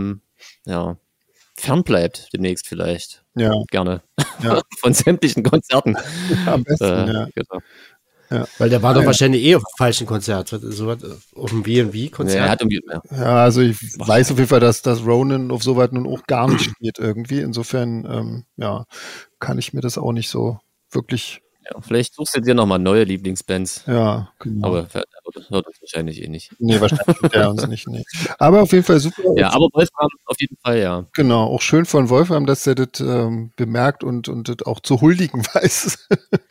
er fern bleibt demnächst vielleicht. Ja. Gerne. Ja. Von sämtlichen Konzerten. Am besten, genau. Ja. Weil der war doch wahrscheinlich auf dem falschen Konzert, so auf dem B&B-Konzert. Also ich weiß auf jeden Fall, dass Ronan auf sowas nun auch gar nicht steht irgendwie. Insofern, kann ich mir das auch nicht so wirklich. Ja, vielleicht suchst du dir nochmal neue Lieblingsbands. Ja, genau. Aber das hört uns wahrscheinlich eh nicht. Nee, wahrscheinlich hört er uns nicht. Nee. Aber auf jeden Fall super. Ja, aber Wolfram auf jeden Fall, ja. Genau, auch schön von Wolfram, dass er das bemerkt und das auch zu huldigen weiß.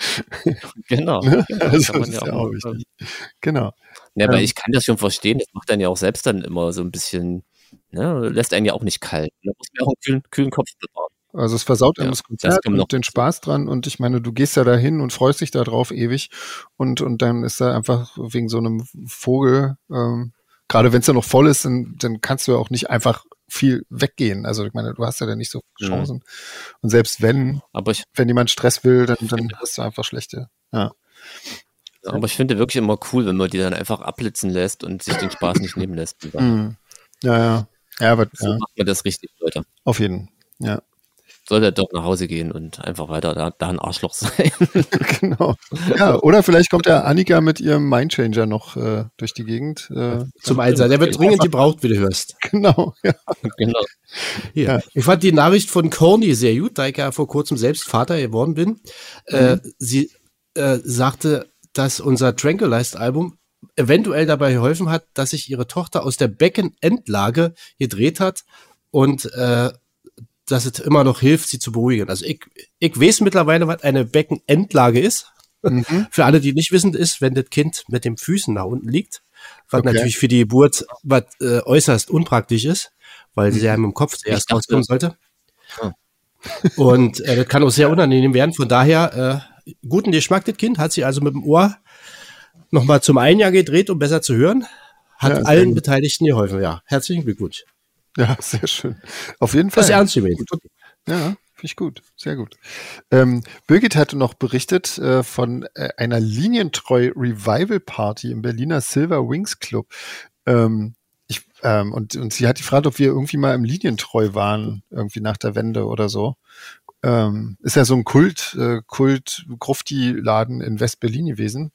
Genau. Das kann man ja auch wichtig. Genau. Ja, aber ich kann das schon verstehen. Das macht dann ja auch selbst dann immer so ein bisschen, lässt einen ja auch nicht kalt. Da muss man auch einen kühlen Kopf bewahren. Also es versaut einem das Konzert und den Spaß dran und ich meine, du gehst ja dahin und freust dich da drauf ewig und dann ist da einfach wegen so einem Vogel, gerade wenn es ja noch voll ist, dann kannst du ja auch nicht einfach viel weggehen. Also ich meine, du hast ja dann nicht so viele Chancen. Und selbst wenn jemand Stress will, dann hast du einfach schlechte. Ja. Aber ich finde wirklich immer cool, wenn man die dann einfach abblitzen lässt und sich den Spaß nicht nehmen lässt. Ja, aber so macht man das richtig, Leute. Auf jeden Fall, ja. Sollte er doch nach Hause gehen und einfach weiter da ein Arschloch sein. Genau. Ja, oder vielleicht kommt der Annika mit ihrem Mindchanger noch durch die Gegend. Zum Einsatz. Der wird dringend gebraucht, wie du hörst. Genau, ja. Genau. Ja. Ich fand die Nachricht von Corny sehr gut, da ich ja vor kurzem selbst Vater geworden bin. Sie sagte, dass unser Tranquilized-Album eventuell dabei geholfen hat, dass sich ihre Tochter aus der Beckenendlage gedreht hat und dass es immer noch hilft, sie zu beruhigen. Also ich weiß mittlerweile, was eine Beckenendlage ist. Mhm. Für alle, die nicht wissen, ist, wenn das Kind mit den Füßen nach unten liegt, was natürlich für die Geburt äußerst unpraktisch ist, weil sie ja mit dem Kopf zuerst rauskommen sollte. Ja. Und das kann auch sehr unangenehm werden. Von daher, guten Geschmack, das Kind, hat sie also mit dem Ohr nochmal zum einen Jahr gedreht, um besser zu hören. Hat allen Beteiligten geholfen. Ja, herzlichen Glückwunsch. Ja, sehr schön. Auf jeden Fall. Das ist ernst gemeint. Ja, finde ich gut. Sehr gut. Birgit hatte noch berichtet von einer Linientreu-Revival-Party im Berliner Silver Wings Club. Und sie hat gefragt, ob wir irgendwie mal im Linientreu waren, irgendwie nach der Wende oder so. Ist ja so ein Kult-Grufti-Laden in West-Berlin gewesen.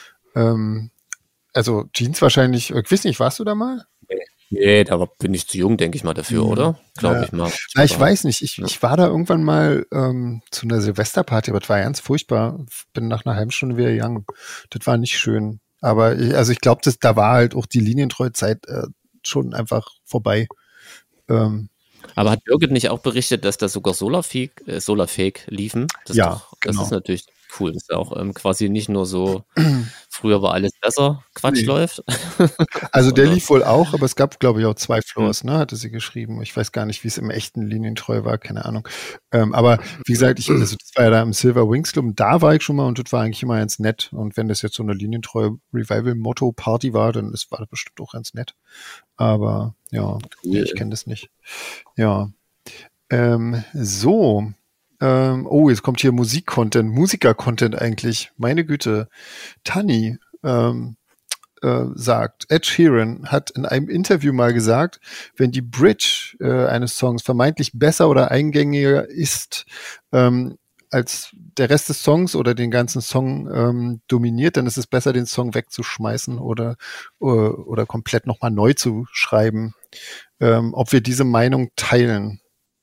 Also Jeans wahrscheinlich, ich weiß nicht, warst du da mal? Nee, da bin ich zu jung, denke ich mal, dafür, oder? Glaube ich mal. Na, ich weiß nicht. Ich war da irgendwann mal zu einer Silvesterparty, aber das war ganz furchtbar. Bin nach einer halben Stunde wieder gegangen. Das war nicht schön. Aber ich glaube, da war halt auch die Linientreuzeit schon einfach vorbei. Aber hat Birgit nicht auch berichtet, dass da sogar Solarfake liefen? Das ist natürlich cool. Das ist ja auch quasi nicht nur so, früher war alles besser, Quatsch läuft. Also der lief wohl auch, aber es gab, glaube ich, auch 2 Floors, ne, hatte sie geschrieben. Ich weiß gar nicht, wie es im echten Linientreu war, keine Ahnung. Aber wie gesagt, das war ja da im Silver Wings Club, und da war ich schon mal und das war eigentlich immer ganz nett. Und wenn das jetzt so eine Linientreu-Revival-Motto-Party war, dann war das bestimmt auch ganz nett. Aber ja, ich kenne das nicht. Ja. Jetzt kommt hier Musiker-Content eigentlich. Meine Güte. Tani sagt, Ed Sheeran hat in einem Interview mal gesagt, wenn die Bridge eines Songs vermeintlich besser oder eingängiger ist als der Rest des Songs oder den ganzen Song dominiert, dann ist es besser, den Song wegzuschmeißen oder komplett nochmal neu zu schreiben. Ob wir diese Meinung teilen.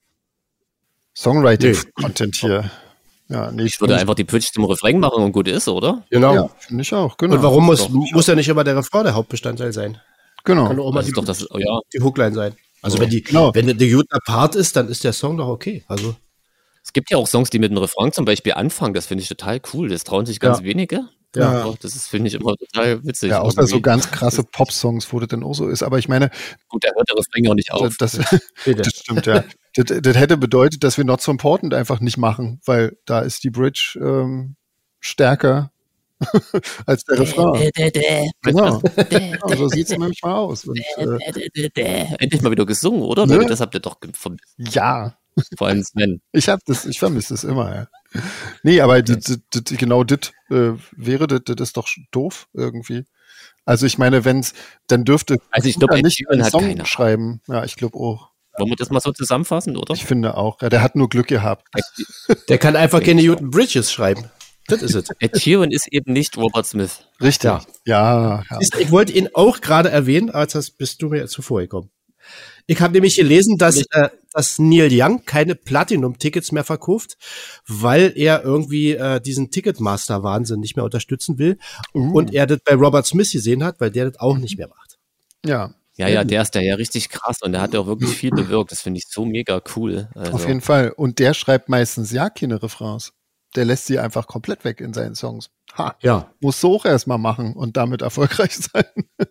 Songwriting-Content hier. Ja, ich würde einfach die Bridge zum Refrain machen und gut ist, oder? Genau. Ja, finde ich auch. Genau. Und warum muss ja nicht immer der Refrain der Hauptbestandteil sein? Genau. Kann auch mal die Hookline sein. Also wenn der guter Part ist, dann ist der Song doch okay. Also es gibt ja auch Songs, die mit einem Refrain zum Beispiel anfangen. Das finde ich total cool. Das trauen sich ganz wenige. Ja. Das finde ich immer total witzig. Ja, außer so ganz krasse Pop-Songs, wo das dann auch so ist. Aber ich meine... Gut, da hört der Refrain auch nicht auf. Das stimmt, ja. Das hätte bedeutet, dass wir Not So Important einfach nicht machen, weil da ist die Bridge stärker als der Refrain. Genau. So sieht es nämlich mal aus. Und, endlich mal wieder gesungen, oder? Ne? Das habt ihr doch vermisst. Ja. Vor allem Sven. Ich vermisse es immer, ja. Nee, aber genau das wäre, das ist doch doof irgendwie. Also ich meine, dann dürfte ich glaube, nicht einen Song schreiben. Ja, ich glaube auch. Wollen wir das mal so zusammenfassen, oder? Ich finde auch. Ja, der hat nur Glück gehabt. Der kann einfach keine Newton Bridges schreiben. Das ist es. Ed Sheeran ist eben nicht Robert Smith. Richtig. Ja. Ich wollte ihn auch gerade erwähnen, aber das bist du mir zuvor gekommen. Ich habe nämlich gelesen, dass Neil Young keine Platinum-Tickets mehr verkauft, weil er irgendwie diesen Ticketmaster-Wahnsinn nicht mehr unterstützen will. Und er das bei Robert Smith gesehen hat, weil der das auch nicht mehr macht. Ja. Ja, der ist da ja richtig krass und der hat ja auch wirklich viel bewirkt. Das finde ich so mega cool. Also. Auf jeden Fall. Und der schreibt meistens keine Refrains. Der lässt sie einfach komplett weg in seinen Songs. Muss so auch erstmal machen und damit erfolgreich sein.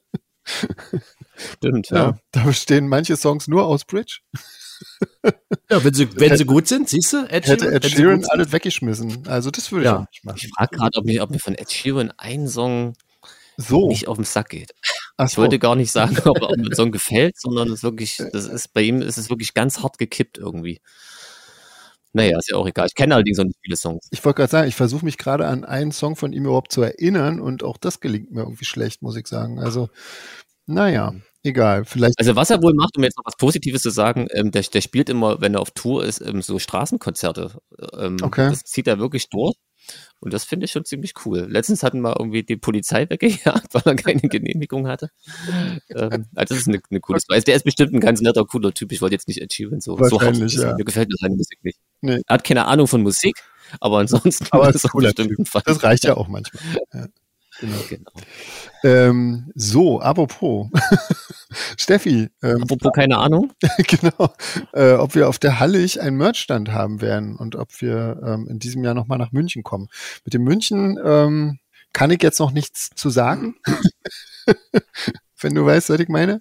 Stimmt, ja. Da bestehen manche Songs nur aus Bridge. Ja, wenn sie gut sind, siehst du, hätte Ed Sheeran alles weggeschmissen. Also das würde ich auch nicht machen. Ich frage gerade, ob mir von Ed Sheeran ein Song nicht auf den Sack geht. Ich wollte gar nicht sagen, ob mir ein Song gefällt, sondern bei ihm ist es wirklich ganz hart gekippt irgendwie. Naja, ist ja auch egal. Ich kenne allerdings auch nicht viele Songs. Ich wollte gerade sagen, ich versuche mich gerade an einen Song von ihm überhaupt zu erinnern und auch das gelingt mir irgendwie schlecht, muss ich sagen. Also, naja, egal. Vielleicht. Also was er wohl macht, um jetzt noch was Positives zu sagen, der spielt immer, wenn er auf Tour ist, so Straßenkonzerte. Okay. Das zieht er wirklich durch. Und das finde ich schon ziemlich cool. Letztens hatten wir irgendwie die Polizei weggejagt, weil er keine Genehmigung hatte. Also das ist eine coole Sache. Der ist bestimmt ein ganz netter, cooler Typ. Ich wollte jetzt nicht Achievement so hart. Mir gefällt seine Musik nicht. Nee. Er hat keine Ahnung von Musik, aber ansonsten ist er cooler Typ. Das reicht ja auch manchmal. Genau. So, apropos. Steffi. Apropos keine Ahnung. Genau. Ob wir auf der Hallig einen Merchstand haben werden und ob wir in diesem Jahr nochmal nach München kommen. Mit dem München kann ich jetzt noch nichts zu sagen. Wenn du weißt, was ich meine.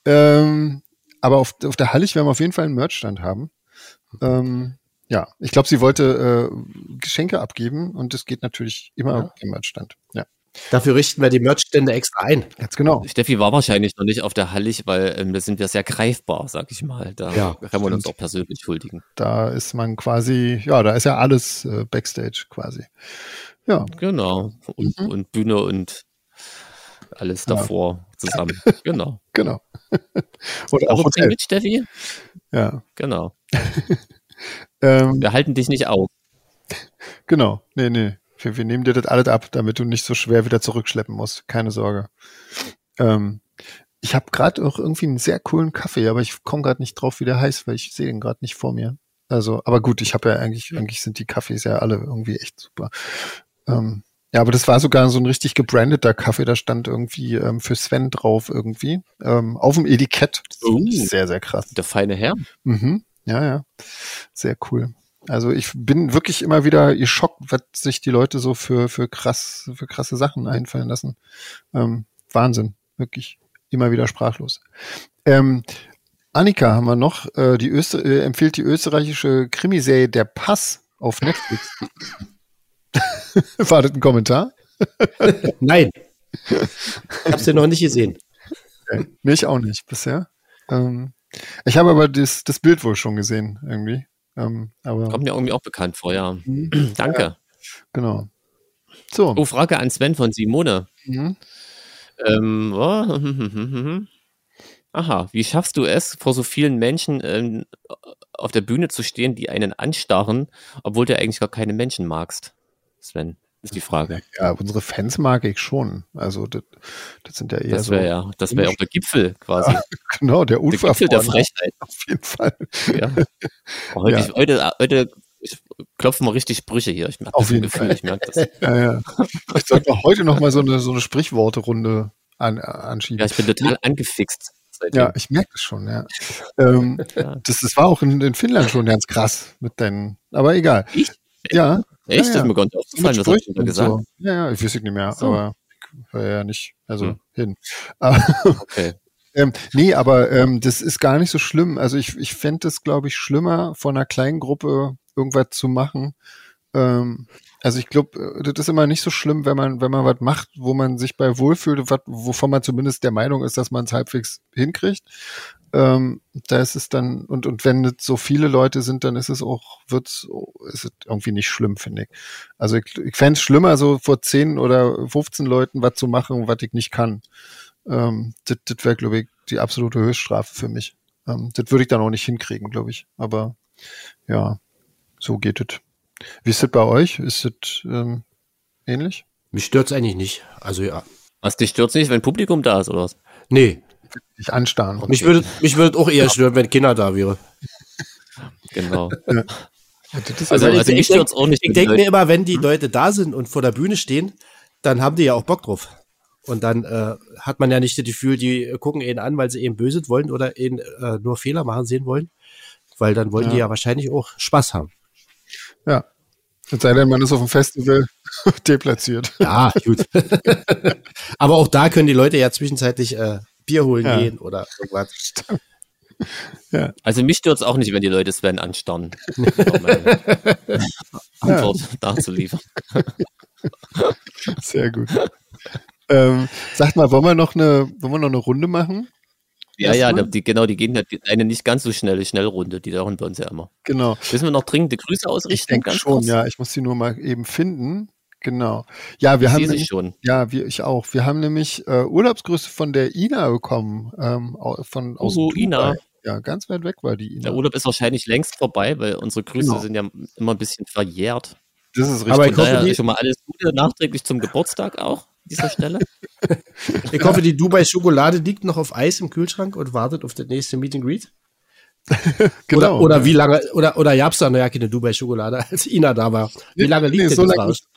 Aber auf der Hallig werden wir auf jeden Fall einen Merchstand haben. Ja, ich glaube, sie wollte Geschenke abgeben und das geht natürlich immer im Merchstand. Ja. Dafür richten wir die Merchstände extra ein. Ganz genau. Steffi war wahrscheinlich noch nicht auf der Hallig, weil da sind wir sehr greifbar, sag ich mal. Da kann man uns auch persönlich huldigen. Da ist man quasi, da ist ja alles Backstage quasi. Ja. Genau. Und Bühne und alles davor zusammen. Genau. Genau. Oder auch Hotel mit, Steffi? Ja. Genau. Wir halten dich nicht auf. Genau. Nee. Wir nehmen dir das alles ab, damit du nicht so schwer wieder zurückschleppen musst. Keine Sorge. Ich habe gerade auch irgendwie einen sehr coolen Kaffee, aber ich komme gerade nicht drauf, wie der heißt, weil ich sehe den gerade nicht vor mir. Also, aber gut, ich habe ja eigentlich sind die Kaffees ja alle irgendwie echt super. Ja, aber das war sogar so ein richtig gebrandeter Kaffee, da stand irgendwie für Sven drauf irgendwie. Auf dem Etikett. Sehr, sehr krass. Der feine Herr. Mhm. Ja. Sehr cool. Also ich bin wirklich immer wieder geschockt, was sich die Leute so für krasse Sachen einfallen lassen. Wahnsinn. Wirklich immer wieder sprachlos. Annika haben wir noch. Die empfiehlt die österreichische Krimiserie Der Pass auf Netflix. War das ein Kommentar? Nein. Ich habe sie noch nicht gesehen. Okay. Nee, ich auch nicht bisher. Ich habe aber das Bild wohl schon gesehen irgendwie. Aber kommt mir irgendwie auch bekannt vor, ja. Danke. Ja, genau. So. Oh, Frage an Sven von Simone. Aha, wie schaffst du es, vor so vielen Menschen auf der Bühne zu stehen, die einen anstarren, obwohl du eigentlich gar keine Menschen magst? Sven, ist die Frage. Ja, unsere Fans mag ich schon. Also das sind ja eher das wäre auch der Gipfel quasi. Ja, genau, der Gipfel der Frechheit. Auf jeden Fall. Ja. Heute klopfen wir richtig Sprüche hier. Ich merke auf jeden Fall. Ich merke das. Ja. Ich sollte auch heute noch mal so eine Sprichworte-Runde anschieben. Ja, ich bin total angefixt. Seitdem. Ja, ich merke das schon, ja. Das war auch in Finnland schon ganz krass mit deinen, aber egal. Ich? Ja. Echt? Das ist mir gar nicht aufgefallen, was hast du da gesagt? So. Ja, ich weiß nicht mehr, aber ich war ja nicht, hin. Okay. Nee, aber das ist gar nicht so schlimm. Also ich fände es, glaube ich, schlimmer, von einer kleinen Gruppe irgendwas zu machen. Also ich glaube, das ist immer nicht so schlimm, wenn man was macht, wo man sich bei wohlfühlt, wovon man zumindest der Meinung ist, dass man es halbwegs hinkriegt. Da ist es dann, und wenn es so viele Leute sind, dann ist es irgendwie nicht schlimm, finde ich. Also ich fände es schlimmer, so vor 10 oder 15 Leuten was zu machen, was ich nicht kann. Das wäre, glaube ich, die absolute Höchststrafe für mich. Das würde ich dann auch nicht hinkriegen, glaube ich. Aber ja, so geht es. Wie ist das bei euch? Ist das ähnlich? Mich stört es eigentlich nicht. Also ja. Was, dich stört es nicht, wenn Publikum da ist, oder was? Nee. Dich anstarren. Okay. Mich würde auch eher stören, wenn Kinder da wäre. Genau. Ja. Also mich stört es auch nicht. Ich denke mir immer, wenn die Leute da sind und vor der Bühne stehen, dann haben die ja auch Bock drauf. Und dann hat man ja nicht das Gefühl, die gucken ihn an, weil sie eben böse wollen oder ihn nur Fehler machen sehen wollen. Weil dann wollen die ja wahrscheinlich auch Spaß haben. Ja. Es sei denn, man ist auf dem Festival deplatziert. Ja, gut. Aber auch da können die Leute ja zwischenzeitlich Bier holen gehen oder irgendwas. Ja. Also mich stört es auch nicht, wenn die Leute Sven anstarren. Antwort dazu liefern. Sehr gut. Sagt mal, wollen wir noch eine Runde machen? Ja, die gehen eine nicht ganz so Schnellrunde, die dauern bei uns ja immer. Genau. Müssen wir noch dringende Grüße ausrichten? Ich denke schon, kurz? Ja, ich muss die nur mal eben finden. Genau. Ja, wir haben schon. Ja, ich auch. Wir haben nämlich Urlaubsgrüße von der Ina bekommen. Aus Ina. Ja, ganz weit weg war die Ina. Der Urlaub ist wahrscheinlich längst vorbei, weil unsere Grüße sind ja immer ein bisschen verjährt. Das ist richtig. Aber ich hoffe, schon mal alles Gute nachträglich zum Geburtstag auch an dieser Stelle. Ich hoffe, die Dubai-Schokolade liegt noch auf Eis im Kühlschrank und wartet auf das nächste Meet and Greet. Genau. Oder wie lange, oder gab es da noch ja keine Dubai-Schokolade, als Ina da war? Wie lange liegt so das? Lange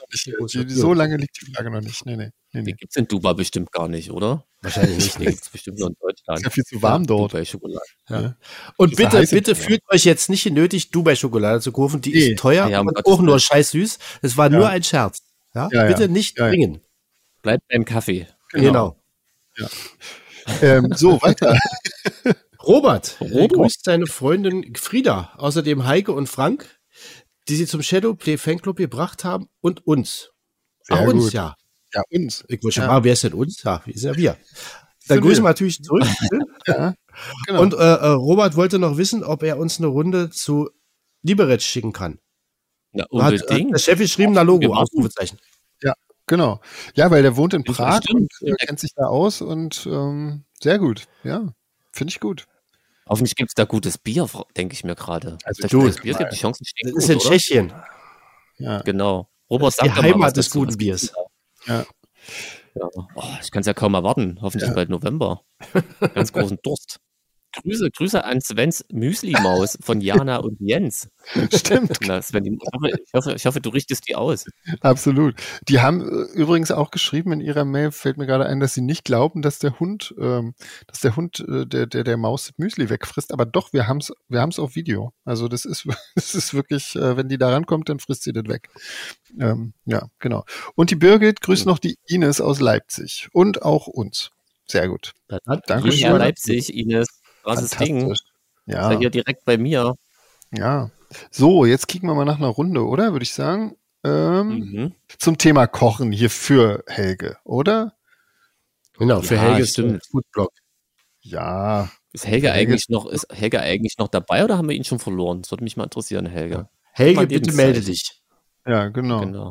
nicht. So lange liegt die Frage noch nicht. Nee. Die gibt es in Dubai bestimmt gar nicht, oder? Wahrscheinlich nicht. Die gibt es bestimmt nur in Deutschland. Ist ja viel zu warm dort. Dubai-Schokolade. Ja. Und bitte fühlt euch jetzt nicht genötigt, Dubai-Schokolade zu kaufen. Die ist teuer und auch nur scheiß süß. Das war nur ein Scherz. Ja? Bitte nicht bringen. Bleibt beim Kaffee. Genau. Ja. So, weiter. Robert grüßt seine Freundin Frieda, außerdem Heike und Frank, die sie zum Shadowplay Fanclub gebracht haben und uns. Sehr uns, gut. ja. Ja, uns. Ich wollte schon fragen, wer ist denn uns? Ja, ist ja wir. Dann grüßen wir natürlich zurück. Ja, genau. Und Robert wollte noch wissen, ob er uns eine Runde zu Liberec schicken kann. Ja, unbedingt. Hat der Chef geschrieben, na Logo, Ausrufezeichen. Ja, genau. Ja, weil der wohnt in Das Prag stimmt. und kennt sich da aus und sehr gut. Ja, finde ich gut. Hoffentlich gibt es da gutes Bier, denke ich mir gerade. Also das du, gutes Bier gibt, die Chancen stehen Das gut, ist in oder? Tschechien. Ja. Genau. Robert Die sagt doch mal Heimat was des dazu. guten Biers. Ja. Ja. Oh, ich kann es ja kaum erwarten. Hoffentlich ist bald November. Ganz großen Durst. Grüße an Svens Müsli-Maus von Jana und Jens. Stimmt. Na, Sven, ich hoffe, du richtest die aus. Absolut. Die haben übrigens auch geschrieben in ihrer Mail, fällt mir gerade ein, dass sie nicht glauben, dass der Hund der Maus das Müsli wegfrisst. Aber doch, wir haben's auf Video. Also das ist wirklich, wenn die da rankommt, dann frisst sie das weg. Ja, genau. Und die Birgit grüßt noch die Ines aus Leipzig und auch uns. Sehr gut. Danke Ja, Leipzig, Ines. Was ist das Ding? Ja. Ist ja hier direkt bei mir. Ja. So, jetzt kicken wir mal nach einer Runde, oder? Würde ich sagen. Zum Thema Kochen hier für Helge, oder? Genau, für Helge ist stimmt. Foodblog. Ja. Ist Helge eigentlich noch dabei oder haben wir ihn schon verloren? Das würde mich mal interessieren, Helge. Helge, bitte melde dich. Ja, genau.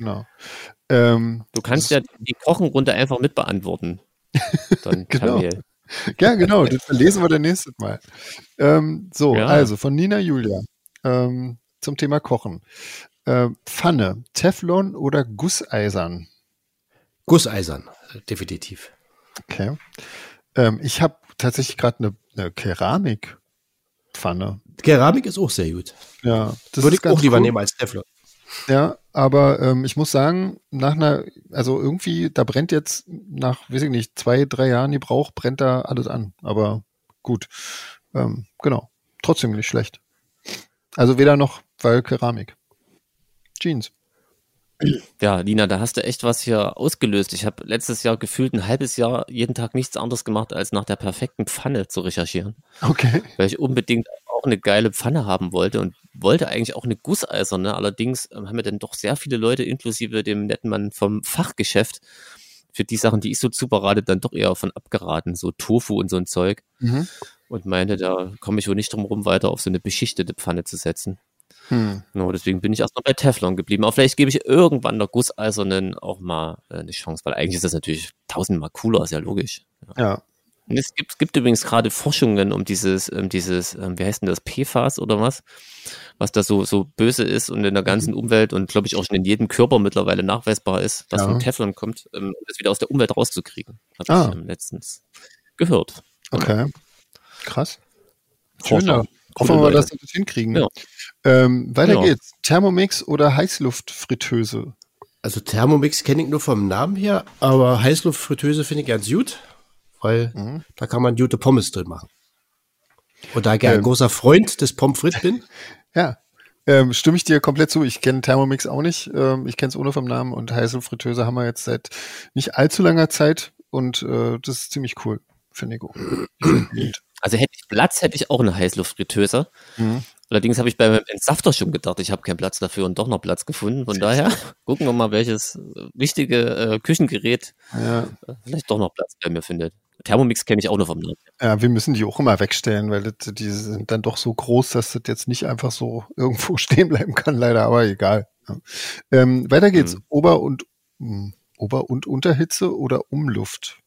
Du kannst ja die Kochenrunde einfach mit beantworten. Dann genau. Mail. Ja, genau, das verlesen wir dann nächstes Mal. Also von Nina Julia zum Thema Kochen. Pfanne, Teflon oder Gusseisern? Gusseisern, definitiv. Okay. Ich habe tatsächlich gerade eine Keramikpfanne. Keramik ist auch sehr gut. Ja, das würde ich auch lieber cool nehmen als Teflon. Ja, aber ich muss sagen, also irgendwie, da brennt jetzt nach, weiß ich nicht, 2-3 Jahren Gebrauch, brennt da alles an. Aber gut, genau, trotzdem nicht schlecht. Also weder noch, weil Keramik. Jeans. Ja, Lina, da hast du echt was hier ausgelöst. Ich habe letztes Jahr gefühlt ein halbes Jahr jeden Tag nichts anderes gemacht, als nach der perfekten Pfanne zu recherchieren. Okay. Weil ich unbedingt auch eine geile Pfanne haben wollte und wollte eigentlich auch eine gusseiserne. Allerdings haben mir dann doch sehr viele Leute, inklusive dem netten Mann vom Fachgeschäft, für die Sachen, die ich so zuberate, dann doch eher von abgeraten. So Tofu und so ein Zeug. Mhm. Und meinte, da komme ich wohl nicht drum rum, weiter auf so eine beschichtete Pfanne zu setzen. No, deswegen bin ich erstmal bei Teflon geblieben. Aber vielleicht gebe ich irgendwann der Gusseisernen auch mal eine Chance, weil eigentlich ist das natürlich 1000-mal cooler, ist ja logisch. Ja. Und es gibt übrigens gerade Forschungen um dieses, wie heißt denn das, PFAS oder was da so böse ist und in der ganzen Umwelt und glaube ich auch schon in jedem Körper mittlerweile nachweisbar ist, was von Teflon kommt, um das wieder aus der Umwelt rauszukriegen. Habe ich letztens gehört. Okay. Krass. Schön. Hoffen wir mal, dass wir das hinkriegen. Ja. Weiter geht's. Thermomix oder Heißluftfritteuse? Also Thermomix kenne ich nur vom Namen her, aber Heißluftfritteuse finde ich ganz gut, weil da kann man gute Pommes drin machen. Und da ich ein großer Freund des Pommes frites bin. Ja, stimme ich dir komplett zu. Ich kenne Thermomix auch nicht. Ich kenne es ohne vom Namen und Heißluftfritteuse haben wir jetzt seit nicht allzu langer Zeit und das ist ziemlich cool, finde ich auch. Also hätte ich Platz, hätte ich auch eine Heißluftfritteuse. Allerdings habe ich bei meinem Entsafter schon gedacht, ich habe keinen Platz dafür und doch noch Platz gefunden. Von daher gucken wir mal, welches wichtige Küchengerät vielleicht doch noch Platz bei mir findet. Thermomix kenne ich auch noch vom Namen. Ja, wir müssen die auch immer wegstellen, weil die sind dann doch so groß, dass das jetzt nicht einfach so irgendwo stehen bleiben kann, leider, aber egal. Weiter geht's. Ober- und Unterhitze oder Umluft?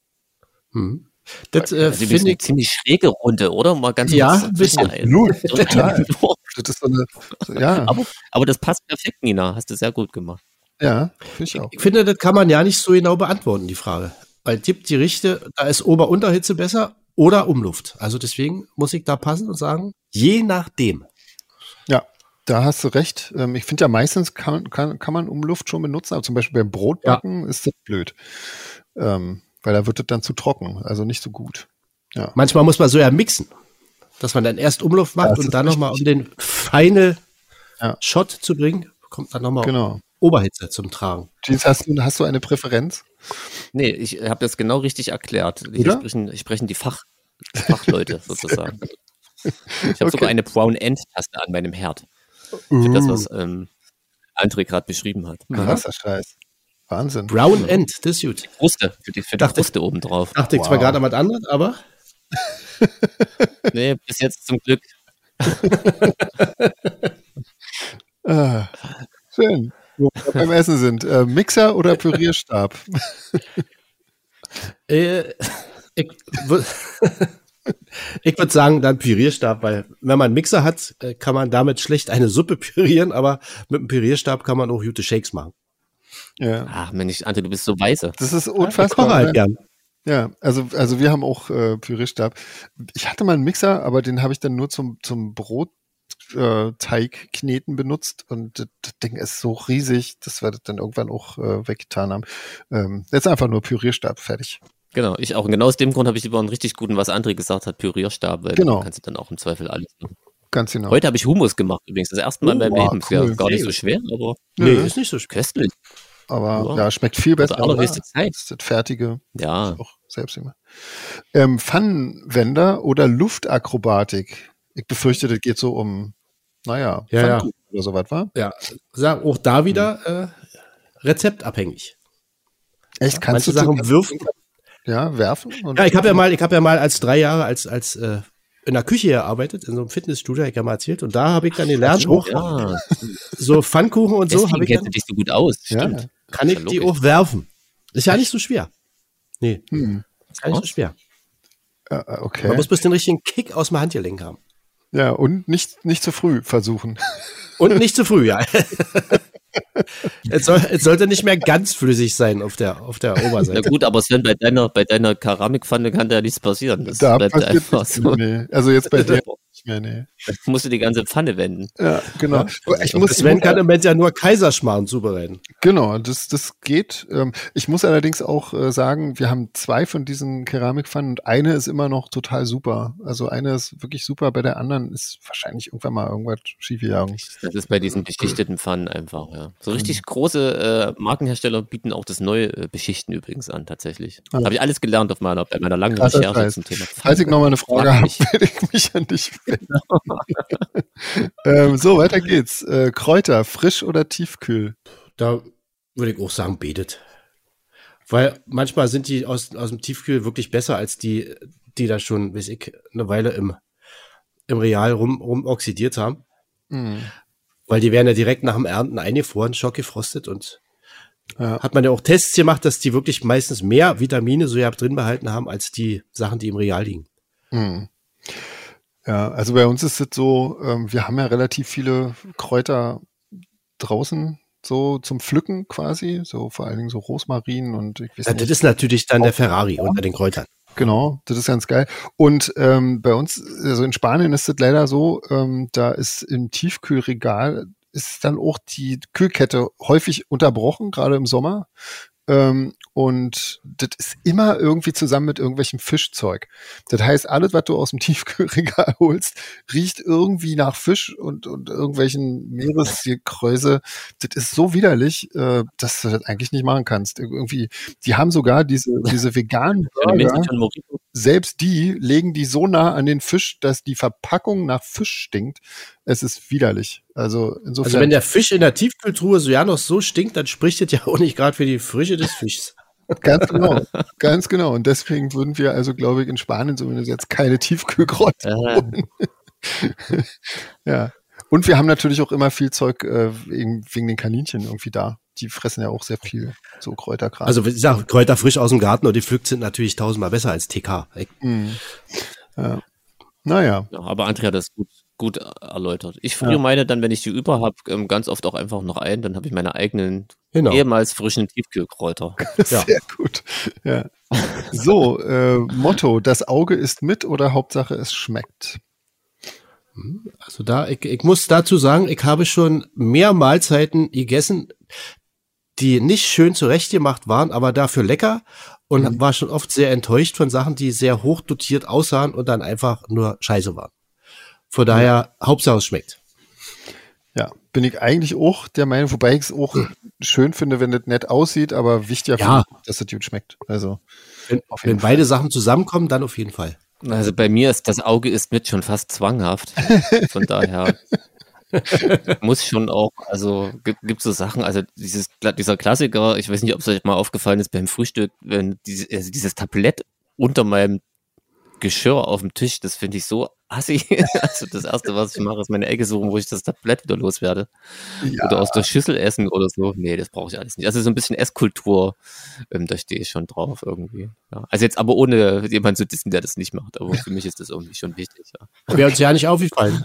Das finde ich eine ziemlich schräge Runde, oder? Mal ganz ein bisschen. Total. Das ist so eine, aber das passt perfekt, Nina. Hast du sehr gut gemacht. Ja, finde ich auch. Ich finde, das kann man ja nicht so genau beantworten, die Frage. Weil es gibt Gerichte, da ist Ober-Unterhitze besser oder Umluft. Also deswegen muss ich da passen und sagen, je nachdem. Ja, Da hast du recht. Ich finde ja meistens kann man Umluft schon benutzen, aber zum Beispiel beim Brotbacken ist das blöd. Weil da wird es dann zu trocken, also nicht so gut. Ja. Manchmal muss man so ja mixen, dass man dann erst Umluft macht und dann nochmal, um den Final Shot zu bringen, kommt dann nochmal Oberhitze zum Tragen. Jeans, hast du eine Präferenz? Nee, ich habe das genau richtig erklärt. Sprechen die Fachleute sozusagen. Ich habe sogar eine Brown End-Taste an meinem Herd. Für das, was André gerade beschrieben hat. Krasser Scheiß. Wahnsinn. Brown End, das ist gut. Kruste, für die Kruste oben drauf. Dachte ich zwar gerade an was anderes, aber... Nee, bis jetzt zum Glück. Schön. Wo wir beim Essen sind. Mixer oder Pürierstab? Ich würde sagen, dann Pürierstab, weil wenn man einen Mixer hat, kann man damit schlecht eine Suppe pürieren, aber mit einem Pürierstab kann man auch gute Shakes machen. Ja. Ach Mensch, Ante, du bist so weise. Das ist unfassbar. Ich koche halt gern. Ja, also wir haben auch Pürierstab. Ich hatte mal einen Mixer, aber den habe ich dann nur zum Brotteig kneten benutzt und das Ding ist so riesig, dass wir das dann irgendwann auch weggetan haben. Jetzt einfach nur Pürierstab, fertig. Genau, ich auch. Und genau aus dem Grund habe ich über einen richtig guten, was André gesagt hat, Pürierstab, weil du kannst dann auch im Zweifel alles machen. Ganz genau. Heute habe ich Hummus gemacht übrigens, das erste Mal in meinem Leben. Cool. Ja, gar nicht so schwer, aber ist nicht so köstlich. Aber schmeckt viel besser. Also allerhöchste Zeit. Das ist das Fertige. Ja. Auch selbst immer. Pfannenwender oder Luftakrobatik? Ich befürchte, das geht so um, Pfannkuchen oder sowas, wa? Ja, sag auch da wieder rezeptabhängig. Echt? Kannst du Sachen würfen? Ja, werfen? Ja, ich habe ja mal als 3 Jahre als in der Küche gearbeitet, in so einem Fitnessstudio, habe ich ja mal erzählt. Und da habe ich dann gelernt, so Pfannkuchen und so. Deswegen kennst du dich so gut aus. Stimmt. Kann ich die auch werfen. Ist ja nicht so schwer. Nee, ist gar nicht so schwer. Okay. Man muss bloß den richtigen Kick aus dem Handgelenk haben. Ja, und nicht zu früh versuchen. Und nicht zu früh, ja. Es sollte nicht mehr ganz flüssig sein auf der Oberseite. Na gut, aber Sven, bei deiner Keramikpfanne kann da ja nichts passieren. Das da bleibt einfach so. Nee. Also jetzt bei dir nicht mehr, nee. Da musst du die ganze Pfanne wenden. Ja, genau. Sven kann im Moment ja nur Kaiserschmarrn zubereiten. Genau, das geht. Ich muss allerdings auch sagen, wir haben 2 von diesen Keramikpfannen und eine ist immer noch total super. Also eine ist wirklich super, bei der anderen ist wahrscheinlich irgendwann mal irgendwas schiefgegangen. Das ist bei diesen beschichteten Pfannen einfach, ja. So richtig große Markenhersteller bieten auch das neue Beschichten übrigens an, tatsächlich. Da habe ich alles gelernt bei meiner langen Recherche zum Thema Pfannen. Falls ich nochmal eine Frage habe, werde ich mich an dich wenden. So, weiter geht's. Kräuter, frisch oder tiefkühl? Da würde ich auch sagen, betet. Weil manchmal sind die aus dem Tiefkühl wirklich besser als die da schon, weiß ich, eine Weile im Real rum oxidiert haben. Mhm. Weil die werden ja direkt nach dem Ernten eingefroren, schockgefrostet und hat man ja auch Tests gemacht, dass die wirklich meistens mehr Vitamine so ja drin behalten haben, als die Sachen, die im Real liegen. Mhm. Ja, also bei uns ist es so, wir haben ja relativ viele Kräuter draußen, so zum Pflücken quasi, so vor allen Dingen so Rosmarin und ich weiß nicht. Das ist natürlich dann der Ferrari unter den Kräutern. Genau, das ist ganz geil. Und bei uns, also in Spanien ist es leider so, da ist im Tiefkühlregal ist dann auch die Kühlkette häufig unterbrochen, gerade im Sommer. Und das ist immer irgendwie zusammen mit irgendwelchem Fischzeug. Das heißt, alles, was du aus dem Tiefkühlregal holst, riecht irgendwie nach Fisch und irgendwelchen Meeresgekräuse. Das ist so widerlich, dass du das eigentlich nicht machen kannst. Irgendwie, die haben sogar diese veganen Burger, selbst die legen die so nah an den Fisch, dass die Verpackung nach Fisch stinkt. Es ist widerlich. Also insofern. Also wenn der Fisch in der Tiefkühltruhe so ja noch so stinkt, dann spricht das ja auch nicht gerade für die Frische des Fischs. Ganz genau. Und deswegen würden wir also, glaube ich, in Spanien zumindest jetzt keine Tiefkühlkräuter holen. Ja. Und wir haben natürlich auch immer viel Zeug wegen den Kaninchen irgendwie da. Die fressen ja auch sehr viel so Kräuterkram. Also ich sage, Kräuter frisch aus dem Garten und die pflückt sind natürlich 1000-mal besser als TK. Ja. Naja. Ja, aber Andrea hat das gut erläutert. Ich friere meine dann, wenn ich die über habe, ganz oft auch einfach noch ein. Dann habe ich meine eigenen ehemals frischen Tiefkühlkräuter. Sehr gut. Ja. So, Motto, das Auge ist mit oder Hauptsache es schmeckt? Also ich muss dazu sagen, ich habe schon mehr Mahlzeiten gegessen, die nicht schön zurechtgemacht waren, aber dafür lecker und war schon oft sehr enttäuscht von Sachen, die sehr hoch dotiert aussahen und dann einfach nur scheiße waren. Von daher, Hauptsache es schmeckt. Ja, bin ich eigentlich auch der Meinung, wobei ich es auch schön finde, wenn das nett aussieht, aber wichtiger finde ich, dass es gut schmeckt. Also wenn beide Sachen zusammenkommen, dann auf jeden Fall. Also bei mir ist das Auge ist mit schon fast zwanghaft. Von daher muss schon auch, also gibt so Sachen, also dieser Klassiker, ich weiß nicht, ob es euch mal aufgefallen ist beim Frühstück, wenn dieses Tablett unter meinem Geschirr auf dem Tisch, das finde ich so assi. Also das Erste, was ich mache, ist meine Ecke suchen, wo ich das Tablett wieder loswerde. Ja. Oder aus der Schüssel essen oder so. Nee, das brauche ich alles nicht. Also so ein bisschen Esskultur, da stehe ich schon drauf irgendwie. Ja. Also jetzt aber ohne jemanden zu dissen, der das nicht macht. Aber für mich ist das irgendwie schon wichtig. Ja. Wäre uns ja nicht aufgefallen.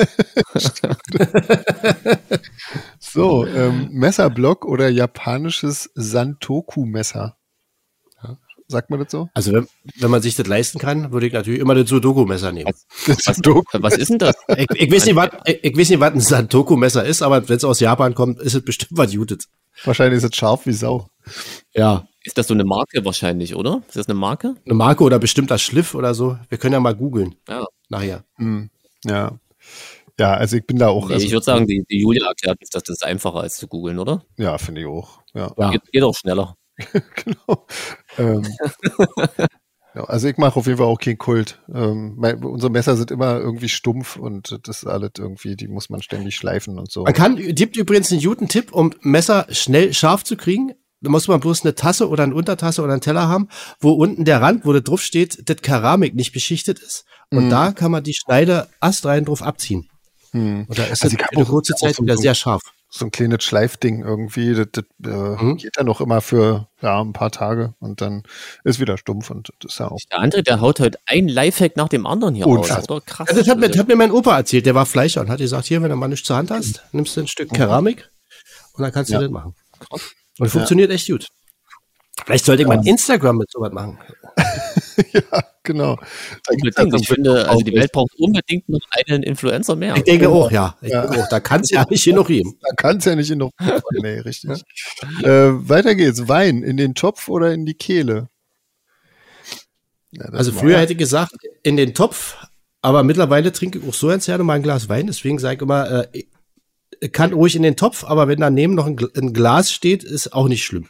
So, Messerblock oder japanisches Santoku-Messer? Sagt man das so? Also wenn man sich das leisten kann, würde ich natürlich immer das Sudoku-Messer nehmen. Was ist denn das? Ich weiß nicht, was ein Santoku-Messer ist, aber wenn es aus Japan kommt, ist es bestimmt was Gutes. Wahrscheinlich ist es scharf wie Sau. Ja. Ist das so eine Marke wahrscheinlich, oder? Ist das eine Marke? Eine Marke oder bestimmt das Schliff oder so. Wir können ja mal googeln. Ja. Nachher. Ja. Ja, also ich bin da auch. Nee, ich würde sagen, die Julia erklärt uns, dass das einfacher als zu googeln, oder? Ja, finde ich auch. Ja. Geht auch schneller. Genau. Ja, also ich mache auf jeden Fall auch keinen Kult. Unsere Messer sind immer irgendwie stumpf und das ist alles irgendwie, die muss man ständig schleifen und so. Gibt übrigens einen guten Tipp, um Messer schnell scharf zu kriegen. Da muss man bloß eine Tasse oder eine Untertasse oder einen Teller haben, wo unten der Rand, wo das drauf steht, das Keramik nicht beschichtet ist. Und da kann man die Schneide astrein drauf abziehen. Und da ist also das eine kurze Zeit wieder sehr scharf. So ein kleines Schleifding irgendwie, das geht dann noch immer für ein paar Tage und dann ist wieder stumpf und das ist ja auch. Der andere, der haut heute ein Lifehack nach dem anderen hier raus, oder? Krass. Ja, das hat mir mein Opa erzählt, der war Fleischer und hat gesagt, hier, wenn du mal nichts zur Hand hast, nimmst du ein Stück Keramik und dann kannst du das machen. Krass. Und funktioniert echt gut. Vielleicht sollte ich mal Instagram mit sowas machen. Ja, genau. Ich finde, also die Welt braucht unbedingt noch einen Influencer mehr. Ich denke auch, ja. Da kann es ja nicht genug geben. Da kann es ja nicht genug geben. Nee, richtig. Weiter geht's. Wein in den Topf oder in die Kehle? Ja, also früher hätte ich gesagt, in den Topf, aber mittlerweile trinke ich auch so gerne mal ein Glas Wein. Deswegen sage ich immer, kann ruhig in den Topf, aber wenn daneben noch ein Glas steht, ist auch nicht schlimm.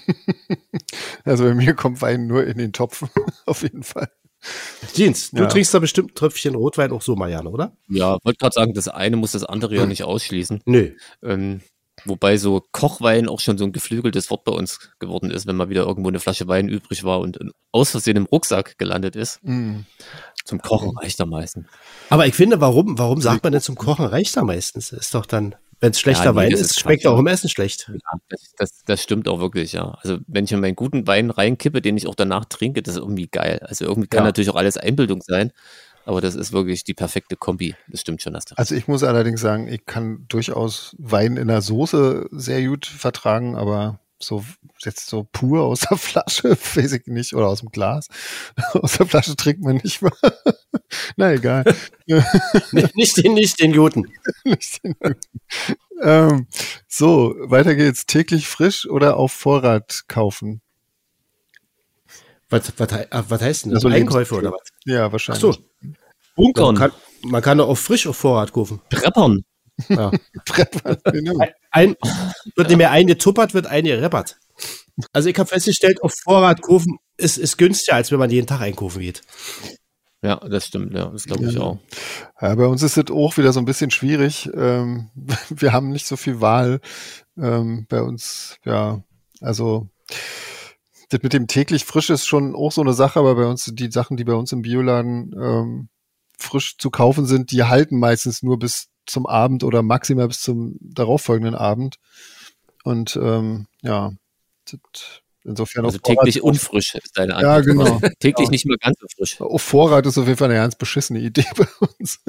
Also bei mir kommt Wein nur in den Topf, auf jeden Fall. Jeans, du trinkst da bestimmt ein Tröpfchen Rotwein auch so, Marianne, oder? Ja, wollte gerade sagen, das eine muss das andere ja nicht ausschließen. Nö. Wobei so Kochwein auch schon so ein geflügeltes Wort bei uns geworden ist, wenn mal wieder irgendwo eine Flasche Wein übrig war und aus Versehen im Rucksack gelandet ist. Zum Kochen reicht am meisten. Aber ich finde, warum sagt man denn zum Kochen reicht am meisten? Ist doch dann, wenn es schlechter Wein ist, schmeckt auch im Essen schlecht. Ja, das stimmt auch wirklich, ja. Also wenn ich in meinen guten Wein reinkippe, den ich auch danach trinke, das ist irgendwie geil. Also irgendwie kann natürlich auch alles Einbildung sein, aber das ist wirklich die perfekte Kombi. Das stimmt schon. Also ich muss allerdings sagen, ich kann durchaus Wein in der Soße sehr gut vertragen, aber so jetzt so pur aus der Flasche, weiß ich nicht, oder aus dem Glas. Aus der Flasche trinkt man nicht mal. Na egal. nicht den Juten. So, weiter geht's. Täglich frisch oder auf Vorrat kaufen? Was heißt denn das? Also Einkäufe oder was? Ja, wahrscheinlich. Ach so. Bunkern. Man kann doch auch frisch auf Vorrat kaufen. Preppern. Ja. Genau. Wird nicht mehr eingetuppert, wird eingereppert. Also ich habe festgestellt, auf Vorrat kaufen ist günstiger, als wenn man jeden Tag einkaufen geht. Ja, das stimmt, ja, das glaube ich auch. Ja, bei uns ist es auch wieder so ein bisschen schwierig. Wir haben nicht so viel Wahl. Bei uns, also das mit dem täglich frisch ist schon auch so eine Sache, aber bei uns, die Sachen, die bei uns im Bioladen frisch zu kaufen sind, die halten meistens nur bis zum Abend oder maximal bis zum darauffolgenden Abend. Und insofern also täglich unfrisch ist deine Antwort. Ja, genau. Täglich nicht mehr ganz so frisch. Auf Vorrat ist auf jeden Fall eine ganz beschissene Idee bei uns.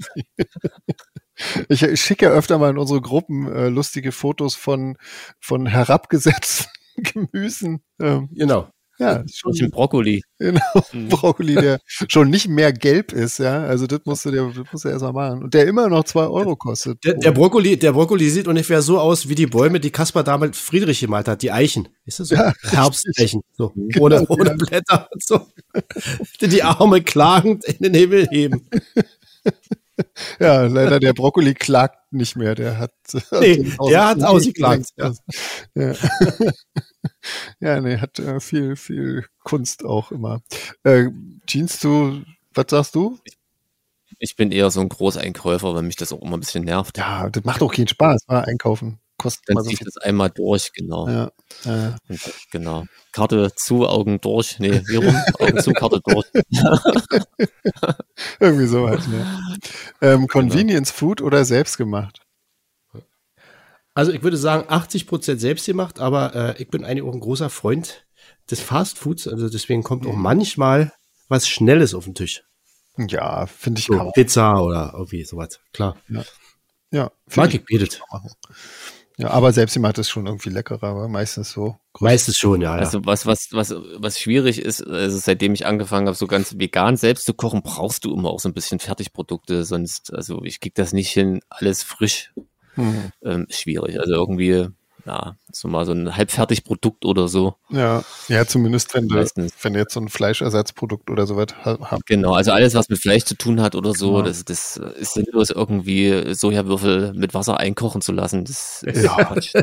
Ich schicke ja öfter mal in unsere Gruppen lustige Fotos von herabgesetzten Gemüsen. Genau. Ja, schon ein Brokkoli. Genau, Brokkoli, der schon nicht mehr gelb ist, ja. Also das musst du erstmal machen. Und der immer noch 2 Euro kostet. Der Brokkoli sieht ungefähr so aus wie die Bäume, die Caspar damals Friedrich gemalt hat, die Eichen. Ist das so? Ja, Herbsteichen. So. Genau, ohne Blätter und so. Die Arme klagend in den Himmel heben. Ja, leider der Brokkoli klagt nicht mehr. Der hat ausgeklagt. Ja. Ja, nee, hat viel Kunst auch immer. Jeans, was sagst du? Ich bin eher so ein Großeinkäufer, weil mich das auch immer ein bisschen nervt. Ja, das macht auch keinen Spaß, einkaufen. Kostet dann mal so ziehe ich viel. das einmal durch, genau. Ja. Genau. Karte zu, Augen durch. Nee, wie rum? Augen zu, Karte durch. Irgendwie sowas, ne? Convenience Food oder selbstgemacht? Also ich würde sagen 80% selbst gemacht, aber ich bin eigentlich auch ein großer Freund des Fast Foods, also deswegen kommt auch manchmal was Schnelles auf den Tisch. Ja, finde ich so, auch. Pizza oder irgendwie sowas, klar. Ja, mag ich bietet. Ja, aber selbstgemacht ist schon irgendwie leckerer, aber meistens so. Meistens schon, ja. Also was schwierig ist, also seitdem ich angefangen habe, so ganz vegan selbst zu kochen, brauchst du immer auch so ein bisschen Fertigprodukte, sonst, also ich krieg das nicht hin, alles frisch. Schwierig. Also irgendwie, so mal so ein Halbfertigprodukt oder so. Ja, zumindest wenn du jetzt so ein Fleischersatzprodukt oder sowas hast. Genau, also alles, was mit Fleisch zu tun hat oder so, das ist sinnlos, irgendwie Sojawürfel mit Wasser einkochen zu lassen. Das ist Quatsch.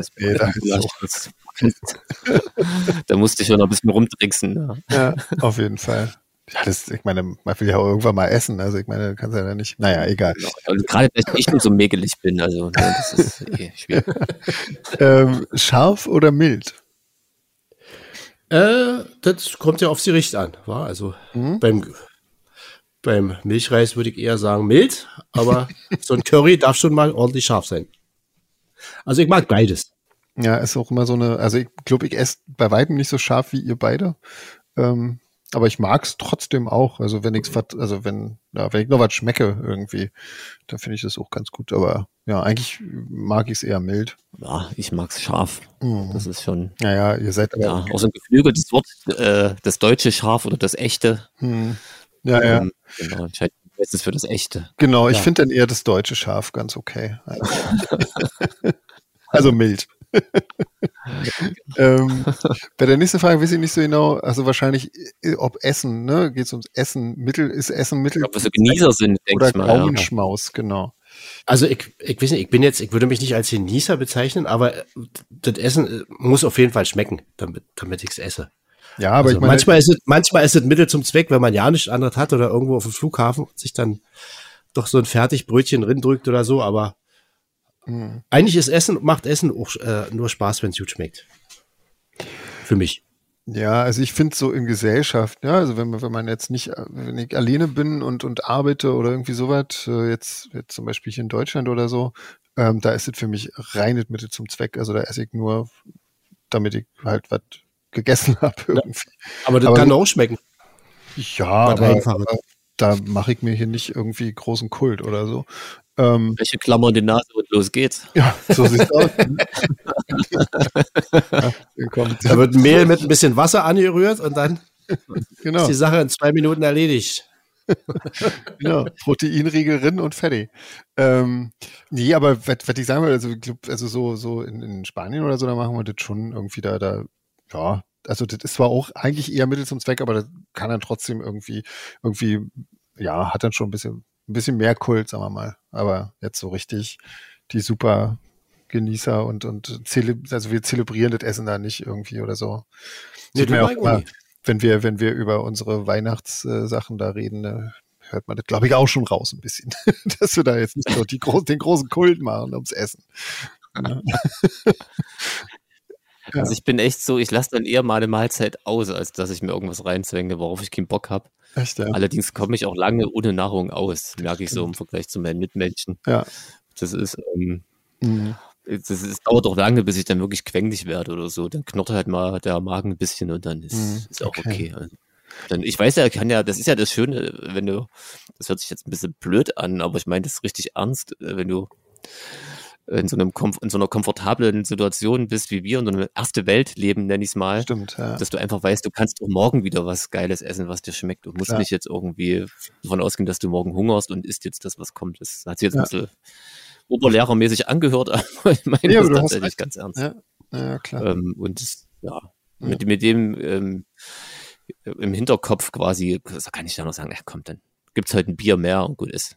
Da musste ich schon noch ein bisschen rumtricksen. Ja, auf jeden Fall. Ja, ich meine, man will ja auch irgendwann mal essen, also ich meine, du kannst ja nicht, naja, egal. Also gerade, dass ich nicht so mägelig bin, also das ist schwierig. Scharf oder mild? Das kommt ja aufs Gericht an, war also beim Milchreis würde ich eher sagen mild, aber so ein Curry darf schon mal ordentlich scharf sein. Also ich mag beides. Ja, ist auch immer so also ich glaube, ich esse bei weitem nicht so scharf wie ihr beide. Aber ich mag es trotzdem auch. Also wenn ich noch was schmecke irgendwie, dann finde ich das auch ganz gut. Aber ja, eigentlich mag ich es eher mild. Ja, ich mag es scharf. Das ist schon. Naja, ihr seid aber. Ja, auch so ein geflügeltes Wort, das deutsche Scharf oder das echte. Ja. Genau, entscheidend ist es für das echte. Genau, ich finde dann eher das deutsche Scharf ganz okay. Also mild. Bei der nächsten Frage weiß ich nicht so genau, also wahrscheinlich ob Essen, ne? Geht es ums Essen, ist Essen Mittel? Ob wir so Genießer sind, denke ich mal. Oder Gaumenschmaus, genau. Also ich weiß nicht, ich würde mich nicht als Genießer bezeichnen, aber das Essen muss auf jeden Fall schmecken, damit ich es esse. Ja, aber also ich meine, manchmal ist es Mittel zum Zweck, wenn man ja nichts anderes hat oder irgendwo auf dem Flughafen und sich dann doch so ein Fertigbrötchen drückt oder so, aber eigentlich macht Essen auch nur Spaß, wenn es gut schmeckt. Für mich. Ja, also ich finde so in Gesellschaft, ja, also wenn ich alleine bin und arbeite oder irgendwie sowas, jetzt zum Beispiel hier in Deutschland oder so, da ist es für mich reines Mittel zum Zweck. Also da esse ich nur, damit ich halt was gegessen habe irgendwie. Aber das kann auch schmecken. Ja, aber da mache ich mir hier nicht irgendwie großen Kult oder so. Welche Klammer in die Nase und los geht's. Ja, so sieht's aus. Da wird Mehl mit ein bisschen Wasser angerührt und dann ist die Sache in 2 Minuten erledigt. Genau, Proteinriegel rin und fertig. Nee, aber was ich sagen will, also so in Spanien oder so, da machen wir das schon irgendwie ja, also das ist zwar auch eigentlich eher Mittel zum Zweck, aber das kann dann trotzdem irgendwie, ja, hat dann schon ein bisschen mehr Kult, sagen wir mal. Aber jetzt so richtig die super Genießer und also wir zelebrieren das Essen da nicht irgendwie oder so. Nee, mir auch immer, wenn wir über unsere Weihnachtssachen da reden, hört man das, glaube ich, auch schon raus ein bisschen. Dass wir da jetzt nicht so den großen Kult machen ums Essen. Ja. Also ich bin echt so, ich lasse dann eher mal eine Mahlzeit aus, als dass ich mir irgendwas reinzwänge, worauf ich keinen Bock habe. Echt, ja. Allerdings komme ich auch lange ohne Nahrung aus, merke ich so im Vergleich zu meinen Mitmenschen. Ja. Das ist, es dauert auch lange, bis ich dann wirklich quengelig werde oder so. Dann knurrt halt mal der Magen ein bisschen und dann ist auch okay. Also, ich weiß ja, das ist ja das Schöne, das hört sich jetzt ein bisschen blöd an, aber ich meine das richtig ernst, wenn du in so einer komfortablen Situation bist wie wir, in so einem erste Welt leben, nenne ich es mal. Stimmt, ja. Dass du einfach weißt, du kannst auch morgen wieder was Geiles essen, was dir schmeckt. Du musst nicht jetzt irgendwie davon ausgehen, dass du morgen hungerst und isst jetzt das, was kommt. Das hat sich jetzt ein bisschen oberlehrermäßig angehört, aber ich meine das tatsächlich ganz ernst. Ja, klar. Und mit dem im Hinterkopf quasi, da kann ich dann noch sagen, komm, dann gibt's halt ein Bier mehr und gut ist.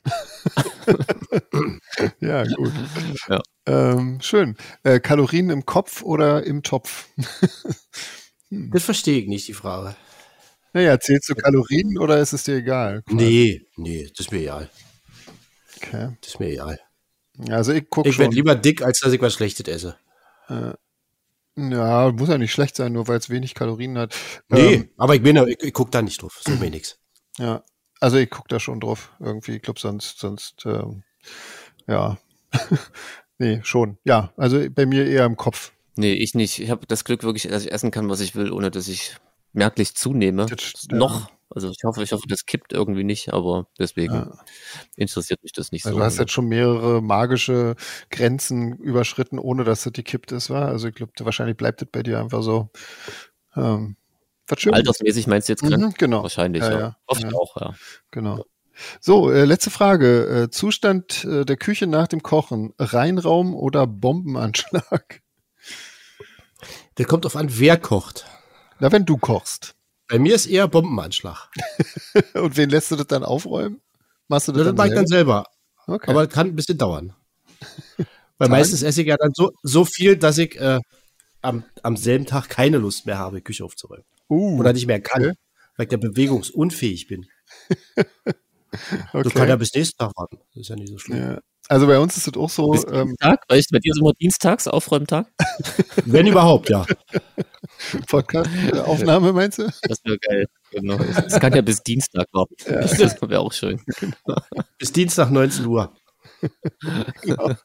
Ja, gut. Ja. Schön. Kalorien im Kopf oder im Topf? Das verstehe ich nicht, die Frage. Naja, zählst du Kalorien oder ist es dir egal? Nee, das ist mir egal. Okay. Das ist mir egal. Also ich werde lieber dick, als dass ich was Schlechtes esse. Ja, muss ja nicht schlecht sein, nur weil es wenig Kalorien hat. Nee, aber ich gucke da nicht drauf, so mir nix. Ja, also ich gucke da schon drauf irgendwie. Ich glaube, sonst ja. Nee, schon. Ja, also bei mir eher im Kopf. Nee, ich nicht. Ich habe das Glück wirklich, dass ich essen kann, was ich will, ohne dass ich merklich zunehme. Noch. Also ich hoffe, das kippt irgendwie nicht, aber deswegen interessiert mich das nicht so. Du hast jetzt schon mehrere magische Grenzen überschritten, ohne dass das gekippt ist, wa? Also ich glaube, wahrscheinlich bleibt das bei dir einfach so. Altersmäßig meinst du jetzt gerade? Genau. Wahrscheinlich, ja. Oft auch, ja. Genau. So, letzte Frage. Zustand der Küche nach dem Kochen. Reinraum oder Bombenanschlag? Der kommt auf an, wer kocht. Na, wenn du kochst. Bei mir ist eher Bombenanschlag. Und wen lässt du das dann aufräumen? Machst du das mache ich dann selber. Okay. Aber das kann ein bisschen dauern. Weil meistens esse ich ja dann so viel, dass ich am selben Tag keine Lust mehr habe, Küche aufzuräumen. Oder nicht mehr kann, weil ich ja bewegungsunfähig bin. Du kannst ja bis nächsten Tag warten. Das ist ja nicht so schlimm. Ja. Also bei uns ist es auch so. Bis Dienstag? Weißt du, bei dir ist immer Dienstags, Aufräumtag? Wenn überhaupt, ja. Podcast-Aufnahme, meinst du? Das wäre geil. Genau. Das kann ja bis Dienstag warten. Ja. Das wäre auch schön. Bis Dienstag 19 Uhr. Genau.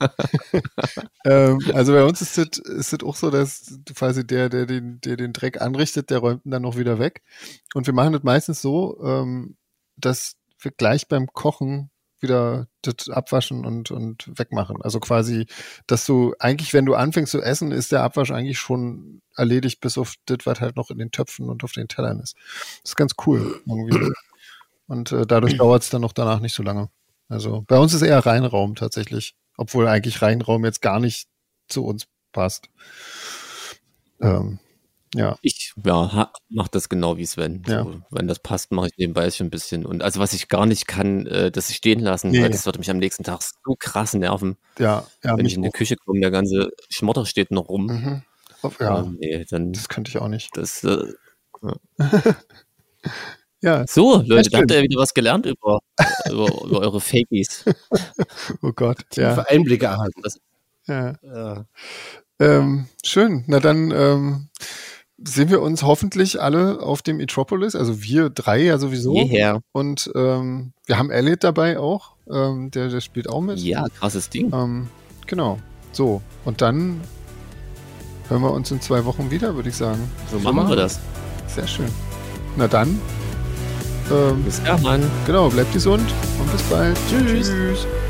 Also bei uns ist es auch so, dass quasi der den Dreck anrichtet, der räumt ihn dann noch wieder weg. Und wir machen das meistens so, dass wir gleich beim Kochen wieder das abwaschen und wegmachen. Also quasi, dass du eigentlich, wenn du anfängst zu essen, ist der Abwasch eigentlich schon erledigt, bis auf das, was halt noch in den Töpfen und auf den Tellern ist. Das ist ganz cool irgendwie. Und dadurch dauert es dann noch danach nicht so lange. Also bei uns ist eher Reinraum tatsächlich, obwohl eigentlich Reinraum jetzt gar nicht zu uns passt. Ja. Ich mache das genau wie Sven. Ja. So, wenn das passt, mache ich nebenbei schon ein bisschen. Und also was ich gar nicht kann, das stehen lassen, weil das würde mich am nächsten Tag so krass nerven. Ja, wenn ich in die Küche komme, der ganze Schmotter steht noch rum. Mhm. Nee, dann, das könnte ich auch nicht. Das, ja. So, Leute, da habt ihr wieder was gelernt über eure Fakies. Oh Gott. Tiefe Einblicke erhalten. Schön. Na dann sehen wir uns hoffentlich alle auf dem Etropolis, also wir drei ja sowieso. Yeah. Und wir haben Elliot dabei auch, der spielt auch mit. Ja, krasses Ding. Genau. So, und dann hören wir uns in 2 Wochen wieder, würde ich sagen. So machen wir das. Sehr schön. Na dann. Bis dann. Genau, bleibt gesund und bis bald. Tschüss. Tschüss.